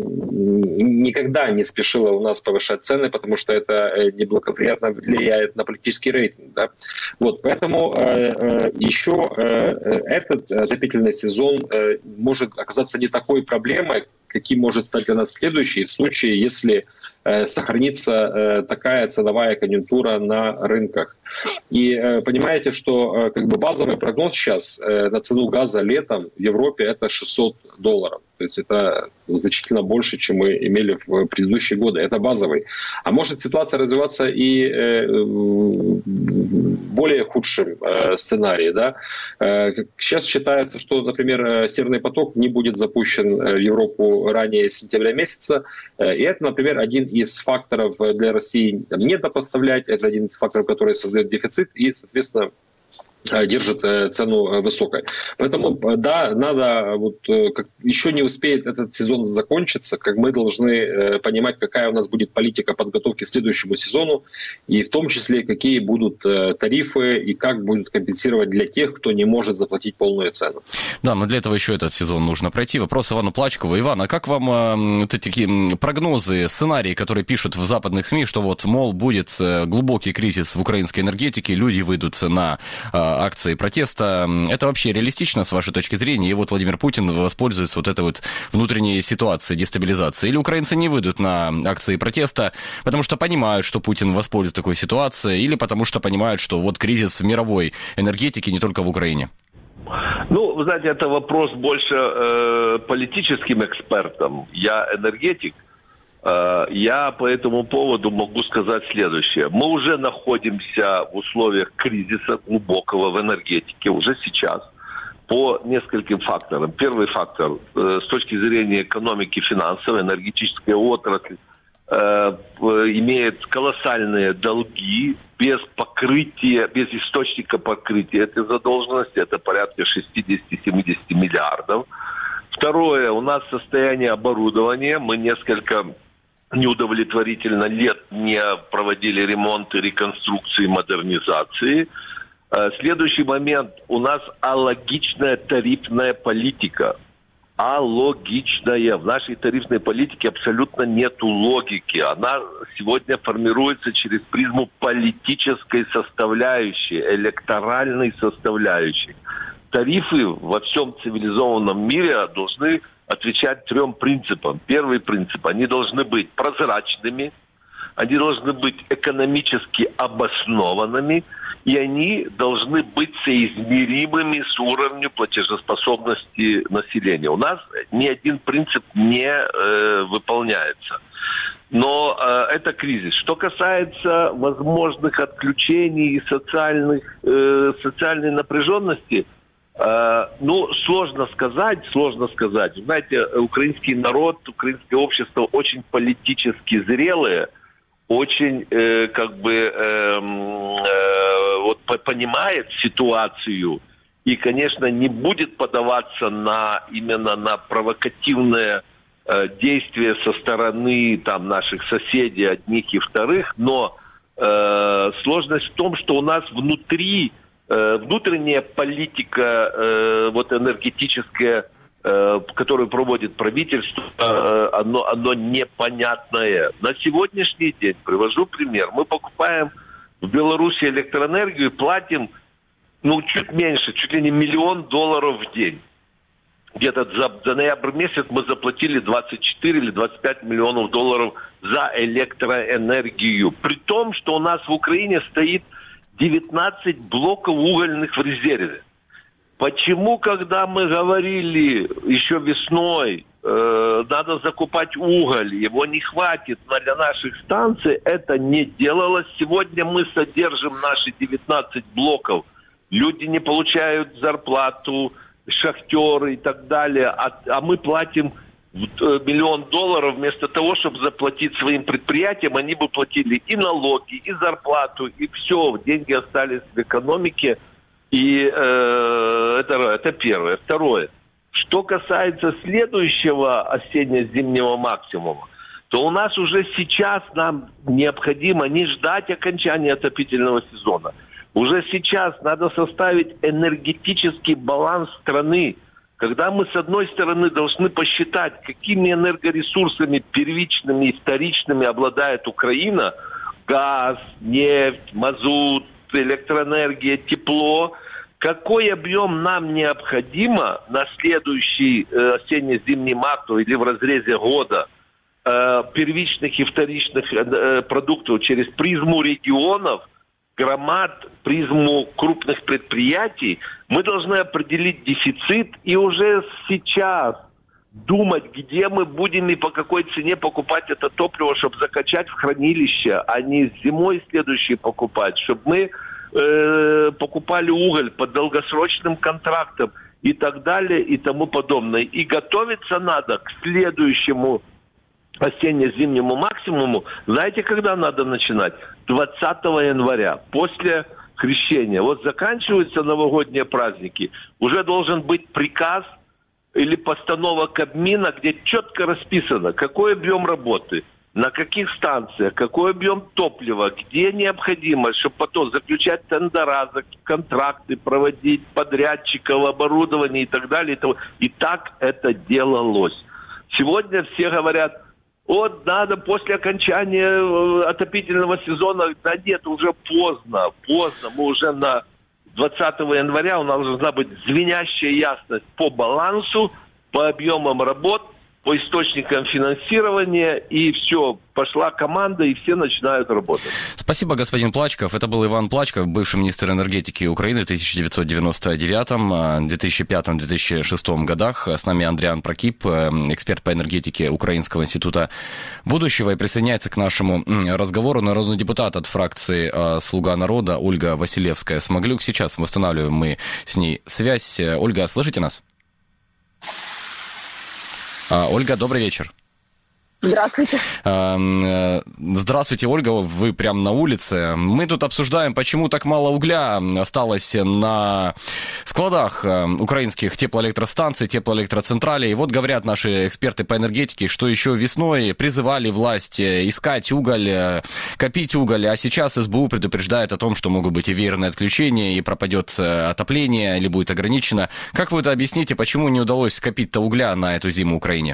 никогда не спешило у нас повышать цены, потому что это неблагоприятно влияет на политический рейтинг. Да? Вот, поэтому еще этот отопительный сезон может оказаться не такой проблемой, каким может стать для нас следующий, в случае, если э, сохранится э, такая ценовая конъюнктура на рынках. И э, понимаете, что э, как бы базовый прогноз сейчас э, на цену газа летом в Европе это шестьсот долларов. То есть это значительно больше, чем мы имели в предыдущие годы. Это базовый. А может ситуация развиваться и э, в более худшем э, сценарии. Да? Э, сейчас считается, что, например, Северный поток не будет запущен в Европу ранее сентября месяца. Э, и это, например, один из факторов для России недопоставлять. Это один из факторов, который создает дефицит и, соответственно, держит цену высокой. Поэтому, да, надо, вот, как, еще не успеет этот сезон закончиться, как мы должны понимать, какая у нас будет политика подготовки к следующему сезону, и в том числе, какие будут тарифы и как будут компенсировать для тех, кто не может заплатить полную цену. Да, но для этого еще этот сезон нужно пройти. Вопрос Ивану Плачкову. Иван, а как вам вот эти прогнозы, сценарии, которые пишут в западных СМИ, что вот, мол, будет глубокий кризис в украинской энергетике, люди выйдут на акции протеста. Это вообще реалистично с вашей точки зрения? И вот Владимир Путин воспользуется вот этой вот внутренней ситуацией дестабилизации. Или украинцы не выйдут на акции протеста, потому что понимают, что Путин воспользуется такой ситуацией, или потому что понимают, что вот кризис в мировой энергетике, не только в Украине? Ну, вы знаете, это вопрос больше э, политическим экспертам. Я энергетик. Я по этому поводу могу сказать следующее. Мы уже находимся в условиях кризиса глубокого в энергетике уже сейчас по нескольким факторам. Первый фактор с точки зрения экономики, финансов, энергетическая отрасль э, имеет колоссальные долги без покрытия, без источника покрытия этой задолженности. Это порядка шестьдесят-семьдесят миллиардов. Второе, у нас состояние оборудования. Мы несколько неудовлетворительно лет не проводили ремонты, реконструкции, модернизации. Следующий момент. У нас алогичная тарифная политика. Алогичная. В нашей тарифной политике абсолютно нету логики. Она сегодня формируется через призму политической составляющей, электоральной составляющей. Тарифы во всем цивилизованном мире должны отвечать трем принципам. Первый принцип. Они должны быть прозрачными, они должны быть экономически обоснованными, и они должны быть соизмеримыми с уровнем платежеспособности населения. У нас ни один принцип не э, выполняется. Но э, это кризис. Что касается возможных отключений и социальных, э, социальной напряженности, ну, сложно сказать, сложно сказать. Знаете, украинский народ, украинское общество очень политически зрелые, очень, э, как бы, э, э, вот, понимает ситуацию и, конечно, не будет поддаваться на, именно на провокативное э, действие со стороны там, наших соседей, одних и вторых, но э, сложность в том, что у нас внутри внутренняя политика, э, вот энергетическая, которую проводит правительство, оно, оно непонятное. На сегодняшний день, привожу пример, мы покупаем в Беларуси электроэнергию и платим, ну, чуть меньше, чуть ли не миллион долларов в день. Где-то за, за ноябрь месяц мы заплатили двадцать четыре или двадцать пять миллионов долларов за электроэнергию. При том, что у нас в Украине стоит девятнадцать блоков угольных в резерве. Почему, когда мы говорили еще весной, э, надо закупать уголь, его не хватит для наших станций, это не делалось. Сегодня мы содержим наши девятнадцать блоков. Люди не получают зарплату, шахтеры и так далее, а, а мы платим миллион долларов вместо того, чтобы заплатить своим предприятиям, они бы платили и налоги, и зарплату, и все, деньги остались в экономике. И э, это, это первое. Второе. Что касается следующего осенне-зимнего максимума, то у нас уже сейчас нам необходимо не ждать окончания отопительного сезона. Уже сейчас надо составить энергетический баланс страны, когда мы, с одной стороны, должны посчитать, какими энергоресурсами первичными и вторичными обладает Украина: газ, нефть, мазут, электроэнергия, тепло. Какой объем нам необходимо на следующий э, осенне-зимний максимум или в разрезе года э, первичных и вторичных э, продуктов через призму регионов, громад, призму крупных предприятий, мы должны определить дефицит и уже сейчас думать, где мы будем и по какой цене покупать это топливо, чтобы закачать в хранилище, а не зимой следующий покупать, чтобы мы э, покупали уголь по долгосрочным контрактам и так далее и тому подобное. И готовиться надо к следующему осенне-зимнему максимуму. Знаете, когда надо начинать? двадцатого января, после крещения. Вот заканчиваются новогодние праздники, уже должен быть приказ или постанова Кабмина, где четко расписано, какой объем работы, на каких станциях, какой объем топлива, где необходимо, чтобы потом заключать тендера, контракты, проводить подрядчиков, оборудование и так далее. И так это делалось. Сегодня все говорят: вот надо после окончания отопительного сезона. Да нет, уже поздно, поздно. Мы уже на двадцатого января, у нас должна быть звенящая ясность по балансу, по объемам работ, по источникам финансирования, и все, пошла команда, и все начинают работать. Спасибо, господин Плачков. Это был Иван Плачков, бывший министр энергетики Украины в тысяча девятьсот девяносто девятом, две тысячи пятом - две тысячи шестом годах. С нами Андриан Прокип, эксперт по энергетике Украинского института будущего. И присоединяется к нашему разговору народный депутат от фракции «Слуга народа» Ольга Василевская-Смоглюк. Сейчас восстанавливаем мы с ней связь. Ольга, слышите нас? Ольга, добрый вечер. Здравствуйте. Здравствуйте, Ольга, вы прямо на улице. Мы тут обсуждаем, почему так мало угля осталось на складах украинских теплоэлектростанций, теплоэлектроцентралей. И вот говорят наши эксперты по энергетике, что еще весной призывали власть искать уголь, копить уголь, а сейчас СБУ предупреждает о том, что могут быть и веерные отключения, и пропадет отопление, или будет ограничено. Как вы это объясните, почему не удалось скопить-то угля на эту зиму в Украине?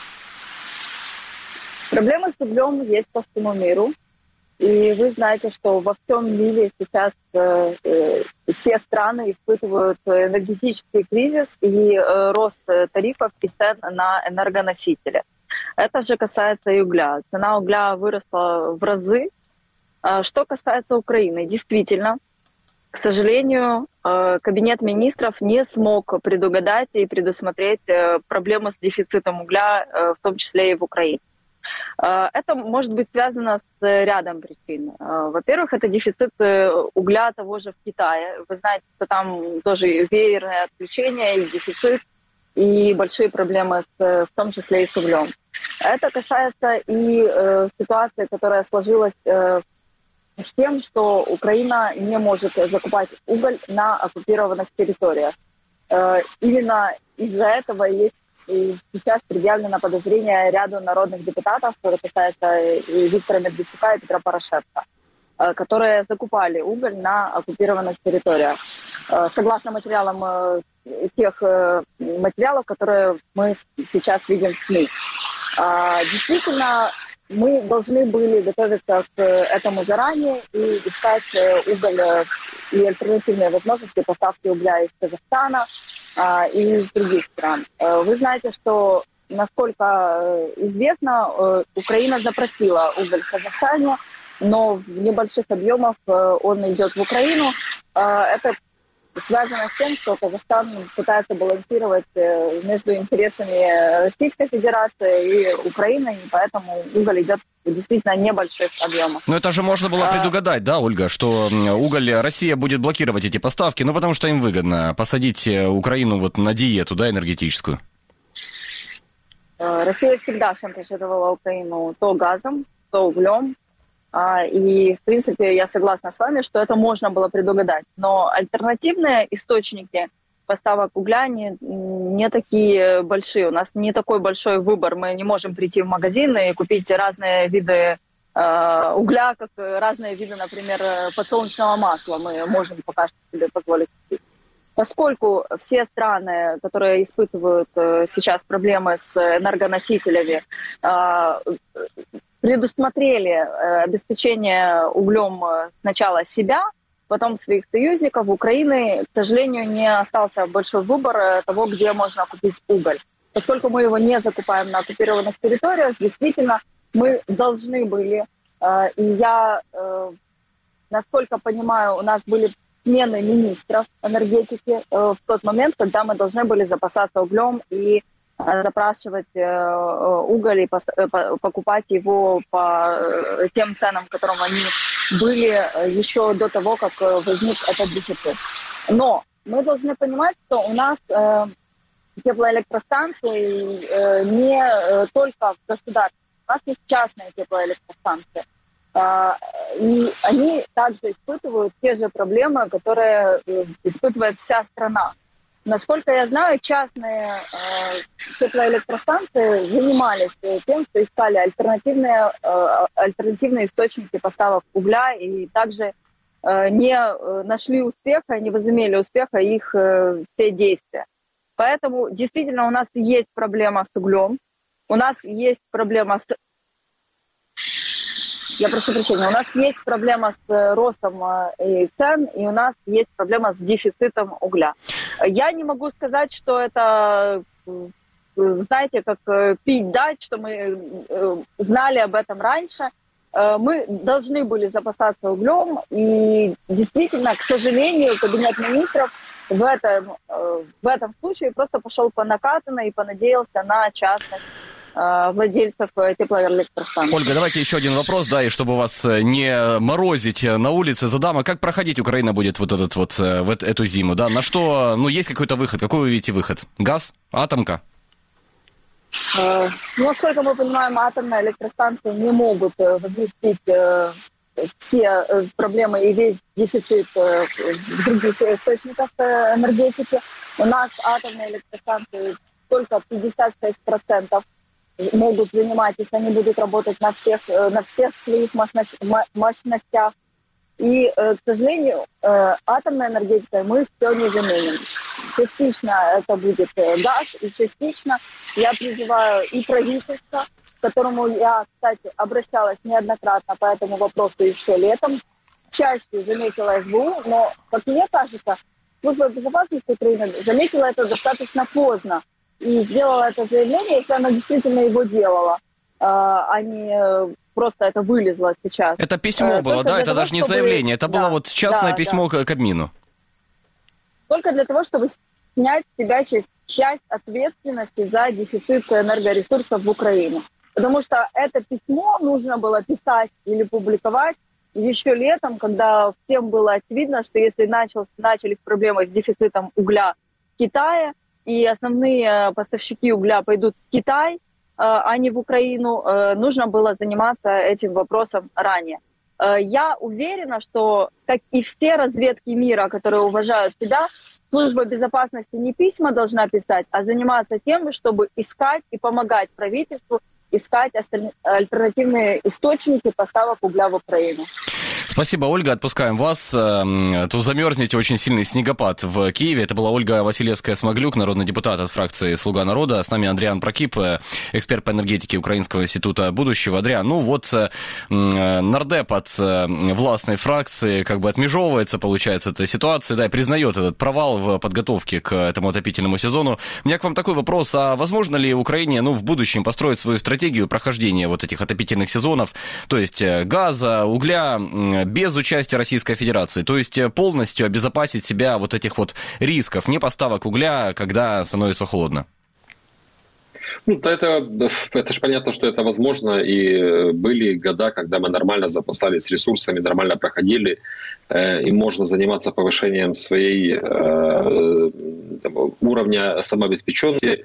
Проблемы с углем есть по всему миру. И вы знаете, что во всем мире сейчас э, э, все страны испытывают энергетический кризис и э, рост тарифов и цен на энергоносители. Это же касается и угля. Цена угля выросла в разы. А что касается Украины, действительно, к сожалению, э, Кабинет министров не смог предугадать и предусмотреть э, проблему с дефицитом угля, э, в том числе и в Украине. Это может быть связано с рядом причин. Во-первых, это дефицит угля того же в Китае. Вы знаете, что там тоже веерное отключение, и дефицит, и большие проблемы, с, в том числе и с углем. Это касается и э, ситуации, которая сложилась э, с тем, что Украина не может закупать уголь на оккупированных территориях. Э, именно из-за этого есть и сейчас предъявлено подозрение ряду народных депутатов, это касается Виктора Медведчука и Петра Порошенко, которые закупали уголь на оккупированных территориях. согласно материалам тех материалов, которые мы сейчас видим в СМИ. Действительно, мы должны были готовиться к этому заранее и искать уголь и альтернативные возможности поставки угля из Казахстана и из других стран. Вы знаете, что, насколько известно, Украина запросила уголь в Казахстане, но в небольших объемах он идет в Украину. Это связано с тем, что Казахстан пытается балансировать между интересами Российской Федерации и Украины, и поэтому уголь идет в действительно небольших объемах. Но это же можно было предугадать, да, Ольга, что уголь Россия будет блокировать эти поставки, ну потому что им выгодно посадить Украину вот на диету, да, энергетическую. Россия всегда шантажировала Украину то газом, то углем. И, в принципе, я согласна с вами, что это можно было предугадать. Но альтернативные источники поставок угля не, не такие большие. У нас не такой большой выбор. Мы не можем прийти в магазин и купить разные виды э, угля, как разные виды, например, подсолнечного масла. Мы можем пока что себе позволить купить. Поскольку все страны, которые испытывают э, сейчас проблемы с энергоносителями, э, предусмотрели э, обеспечение углем сначала себя, потом своих союзников, Украины, к сожалению, не остался большой выбор того, где можно купить уголь. Поскольку мы его не закупаем на оккупированных территориях, действительно, мы должны были, э, и я, э, насколько понимаю, у нас были смены министров энергетики э, в тот момент, когда мы должны были запасаться углем и запрашивать уголь и покупать его по тем ценам, которым они были еще до того, как возник этот дефицит. Но мы должны понимать, что у нас теплоэлектростанции не только в государстве, у нас есть частные теплоэлектростанции. И они также испытывают те же проблемы, которые испытывает вся страна. Насколько я знаю, частные э, теплоэлектростанции занимались тем, что искали альтернативные, э, альтернативные источники поставок угля и также э, не нашли успеха, не возымели успеха их э, все действия. Поэтому действительно у нас есть проблема с углем, у нас есть проблема с... Я прошу прощения, у нас есть проблема с ростом э, цен, и у нас есть проблема с дефицитом угля. Я не могу сказать, что это, знаете, как пить дать, что мы знали об этом раньше. Мы должны были запасаться углем, и действительно, к сожалению, Кабинет министров в этом, в этом случае просто пошел по накатанной и понадеялся на частность владельцев теплоэлектростанций. Ольга, давайте еще один вопрос, да, и чтобы вас не морозить на улице, задам, а как проходить Украина будет вот этот вот, вот эту зиму, да? На что, ну, есть какой-то выход? Какой вы видите выход? Газ? Атомка? Э, ну, насколько мы понимаем, атомные электростанции не могут возместить э, все проблемы и весь дефицит э, в других источниках энергетики. У нас атомные электростанции только пятьдесят шесть процентов могут занимать, если они будут работать на всех, на всех своих мощностях. И, к сожалению, атомной энергетикой мы все не заменим. Частично это будет газ, и частично я призываю и правительство, к которому я, кстати, обращалась неоднократно по этому вопросу еще летом, частью заметила эс бэ у, но, как мне кажется, служба безопасности Украины заметила это достаточно поздно. И сделала это заявление, если она действительно его делала, а не просто это вылезло сейчас. Это письмо было, Только да? Это того, даже не чтобы... заявление, это да, было вот частное да, письмо да. к Кабмину. Только для того, чтобы снять с себя часть, часть ответственности за дефицит энергоресурсов в Украине. Потому что это письмо нужно было писать или публиковать еще летом, когда всем было очевидно, что если начал, начались проблемы с дефицитом угля в Китае, и основные поставщики угля пойдут в Китай, а не в Украину, нужно было заниматься этим вопросом ранее. Я уверена, что, как и все разведки мира, которые уважают себя, служба безопасности не письма должна писать, а заниматься тем, чтобы искать и помогать правительству искать альтернативные источники поставок угля в Украину. Спасибо, Ольга. Отпускаем вас. То замерзнете, очень сильный снегопад в Киеве. Это была Ольга Василевская-Смаглюк, народный депутат от фракции «Слуга народа». С нами Адриан Прокип, эксперт по энергетике Украинского института будущего. Адриан, ну вот нардеп от властной фракции как бы отмежевывается, получается, этой ситуации, да, и признает этот провал в подготовке к этому отопительному сезону. У меня к вам такой вопрос. А возможно ли Украине, ну, в будущем построить свою стратегию прохождения вот этих отопительных сезонов, то есть газа, угля, без участия Российской Федерации, то есть полностью обезопасить себя вот этих вот рисков, не поставок угля, когда становится холодно? Ну, это, это же понятно, что это возможно, и были года, когда мы нормально запасались ресурсами, нормально проходили, и можно заниматься повышением своей там, уровня самообеспеченности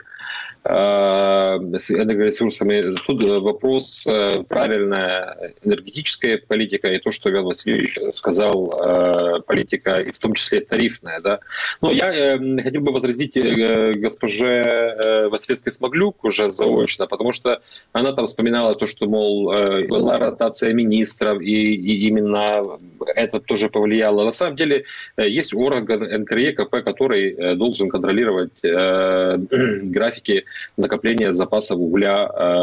энергоресурсами. Тут вопрос правильная энергетическая политика и то, что Иван Васильевич сказал, политика, и в том числе тарифная. Да? Но я хотел бы возразить госпоже Василевской-Смаглюк уже заочно, потому что она там вспоминала то, что, мол, была ротация министров, и, и именно это тоже повлияло. На самом деле есть орган эн ка эр е ка пэ, который должен контролировать графики накопления запасов угля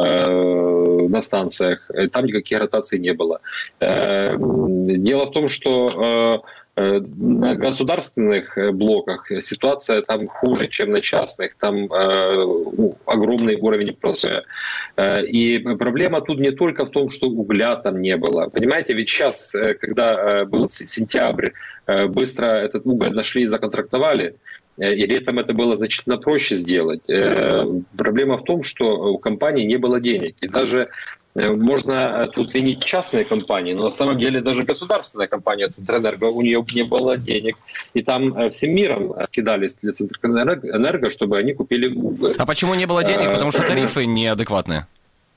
э, на станциях. Там никаких ротаций не было. Э, дело в том, что э, на государственных блоках ситуация там хуже, чем на частных. Там э, огромный уровень просто. Э, и проблема тут не только в том, что угля там не было. Понимаете, ведь сейчас, когда был сентябрь, быстро этот уголь нашли и законтрактовали, и летом это было значительно проще сделать. Проблема в том, что у компании не было денег. И даже можно тут винить частные компании, но на самом деле даже государственная компания Центрэнерго, у нее не было денег. И там всем миром скидались для Центрэнерго, чтобы они купили уголь. А почему не было денег? Потому что тарифы неадекватные.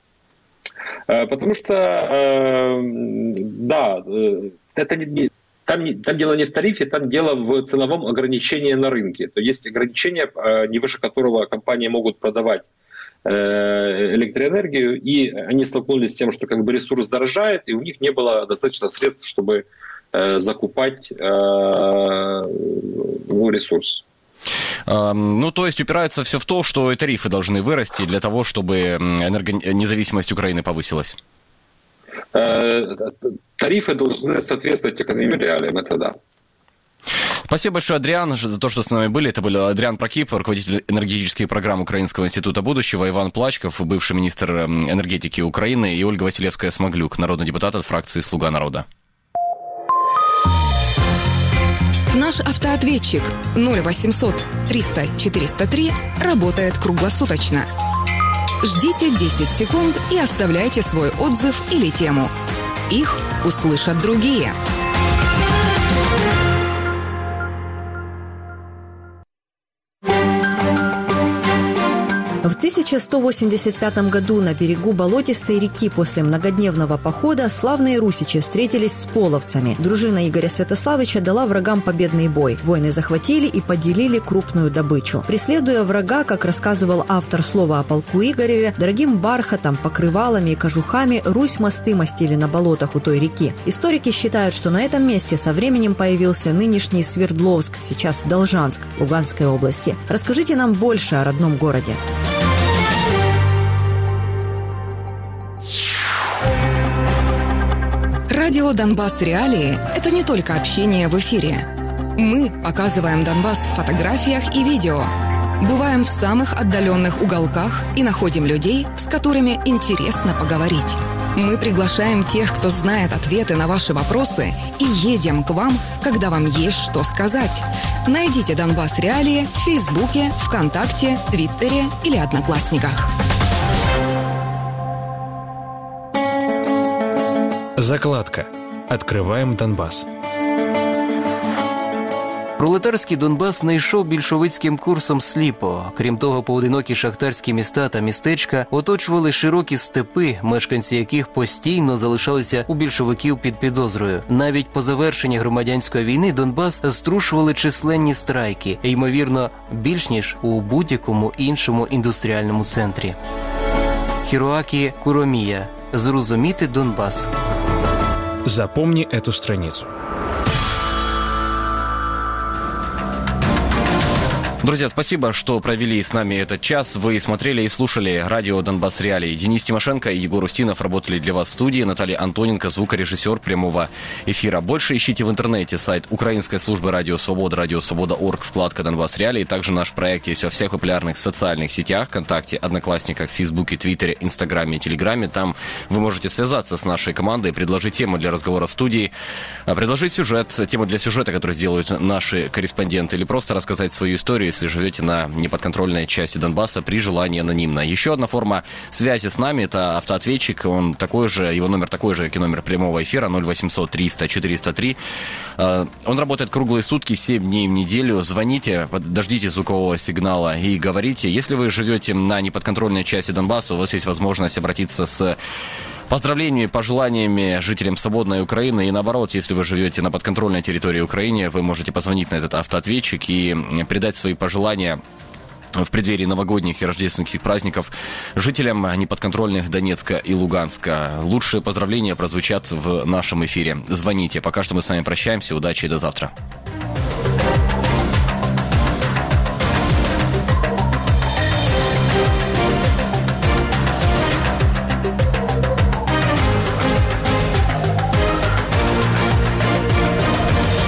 Потому что, да, это не... Там, там дело не в тарифе, там дело в ценовом ограничении на рынке. То есть ограничение, не выше которого компании могут продавать электроэнергию, и они столкнулись с тем, что как бы ресурс дорожает, и у них не было достаточно средств, чтобы закупать ну, ресурс. Ну, то есть упирается все в то, что и тарифы должны вырасти для того, чтобы энергонезависимость Украины повысилась. Тарифы должны соответствовать экономическим реалиям, это да. Спасибо большое, Адриан, за то, что с нами были. Это был Адриан Прокип, руководитель энергетических программ Украинского института будущего, Иван Плачков, бывший министр энергетики Украины, и Ольга Василевская-Смаглюк, народный депутат от фракции «Слуга народа». Наш автоответчик ноль восемьсот триста четыреста три работает круглосуточно. Ждите десять секунд и оставляйте свой отзыв или тему. Их услышат другие. В тысяча сто восемьдесят пятом году на берегу болотистой реки после многодневного похода славные русичи встретились с половцами. Дружина Игоря Святославича дала врагам победный бой. Воины захватили и поделили крупную добычу. Преследуя врага, как рассказывал автор слова о полку Игореве, дорогим бархатом, покрывалами и кожухами Русь мосты мастили на болотах у той реки. Историки считают, что на этом месте со временем появился нынешний Свердловск, сейчас Должанск, Луганской области. Расскажите нам больше о родном городе. Радио «Донбасс Реалии» — это не только общение в эфире. Мы показываем Донбасс в фотографиях и видео, бываем в самых отдаленных уголках и находим людей, с которыми интересно поговорить. Мы приглашаем тех, кто знает ответы на ваши вопросы, и едем к вам, когда вам есть что сказать. Найдите «Донбасс Реалии» в Фейсбуке, ВКонтакте, Твиттере или Одноклассниках. Закладка. Откриваємо Донбас. Пролетарський Донбас не йшов більшовицьким курсом сліпо. Крім того, поодинокі шахтарські міста та містечка оточували широкі степи, мешканці яких постійно залишалися у більшовиків під підозрою. Навіть по завершенні громадянської війни Донбас струшували численні страйки, ймовірно, більш ніж у будь-якому іншому індустріальному центрі. Хіроакі Куромія. Зрозуміти Донбас. Запомни эту страницу. Друзья, спасибо, что провели с нами этот час. Вы смотрели и слушали радио «Донбасс Реалии». Денис Тимошенко и Егор Устинов работали для вас в студии. Наталья Антоненко, звукорежиссер прямого эфира. Больше ищите в интернете сайт Украинской службы Радио Свобода, радио свобода точка орг, вкладка «Донбасс Реалии». Также наш проект есть во всех популярных социальных сетях: ВКонтакте, Одноклассниках, Фейсбуке, Твиттере, Инстаграме и Телеграме. Там вы можете связаться с нашей командой, предложить тему для разговора в студии, предложить сюжет, тему для сюжета, который сделают наши корреспонденты, или просто рассказать свою историю, если живете на неподконтрольной части Донбасса, при желании анонимно. Еще одна форма связи с нами — это автоответчик. Он такой же, его номер такой же, как и номер прямого эфира, ноль восемьсот триста четыреста три. Он работает круглые сутки, семь дней в неделю. Звоните, дождитесь звукового сигнала и говорите. Если вы живете на неподконтрольной части Донбасса, у вас есть возможность обратиться с поздравлениями, пожеланиями жителям свободной Украины. И наоборот, если вы живете на подконтрольной территории Украины, вы можете позвонить на этот автоответчик и передать свои пожелания в преддверии новогодних и рождественских праздников жителям неподконтрольных Донецка и Луганска. Лучшие поздравления прозвучат в нашем эфире. Звоните. Пока что мы с вами прощаемся. Удачи и до завтра.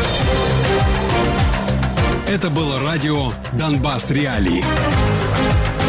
Это было радио «Донбасс Реалии».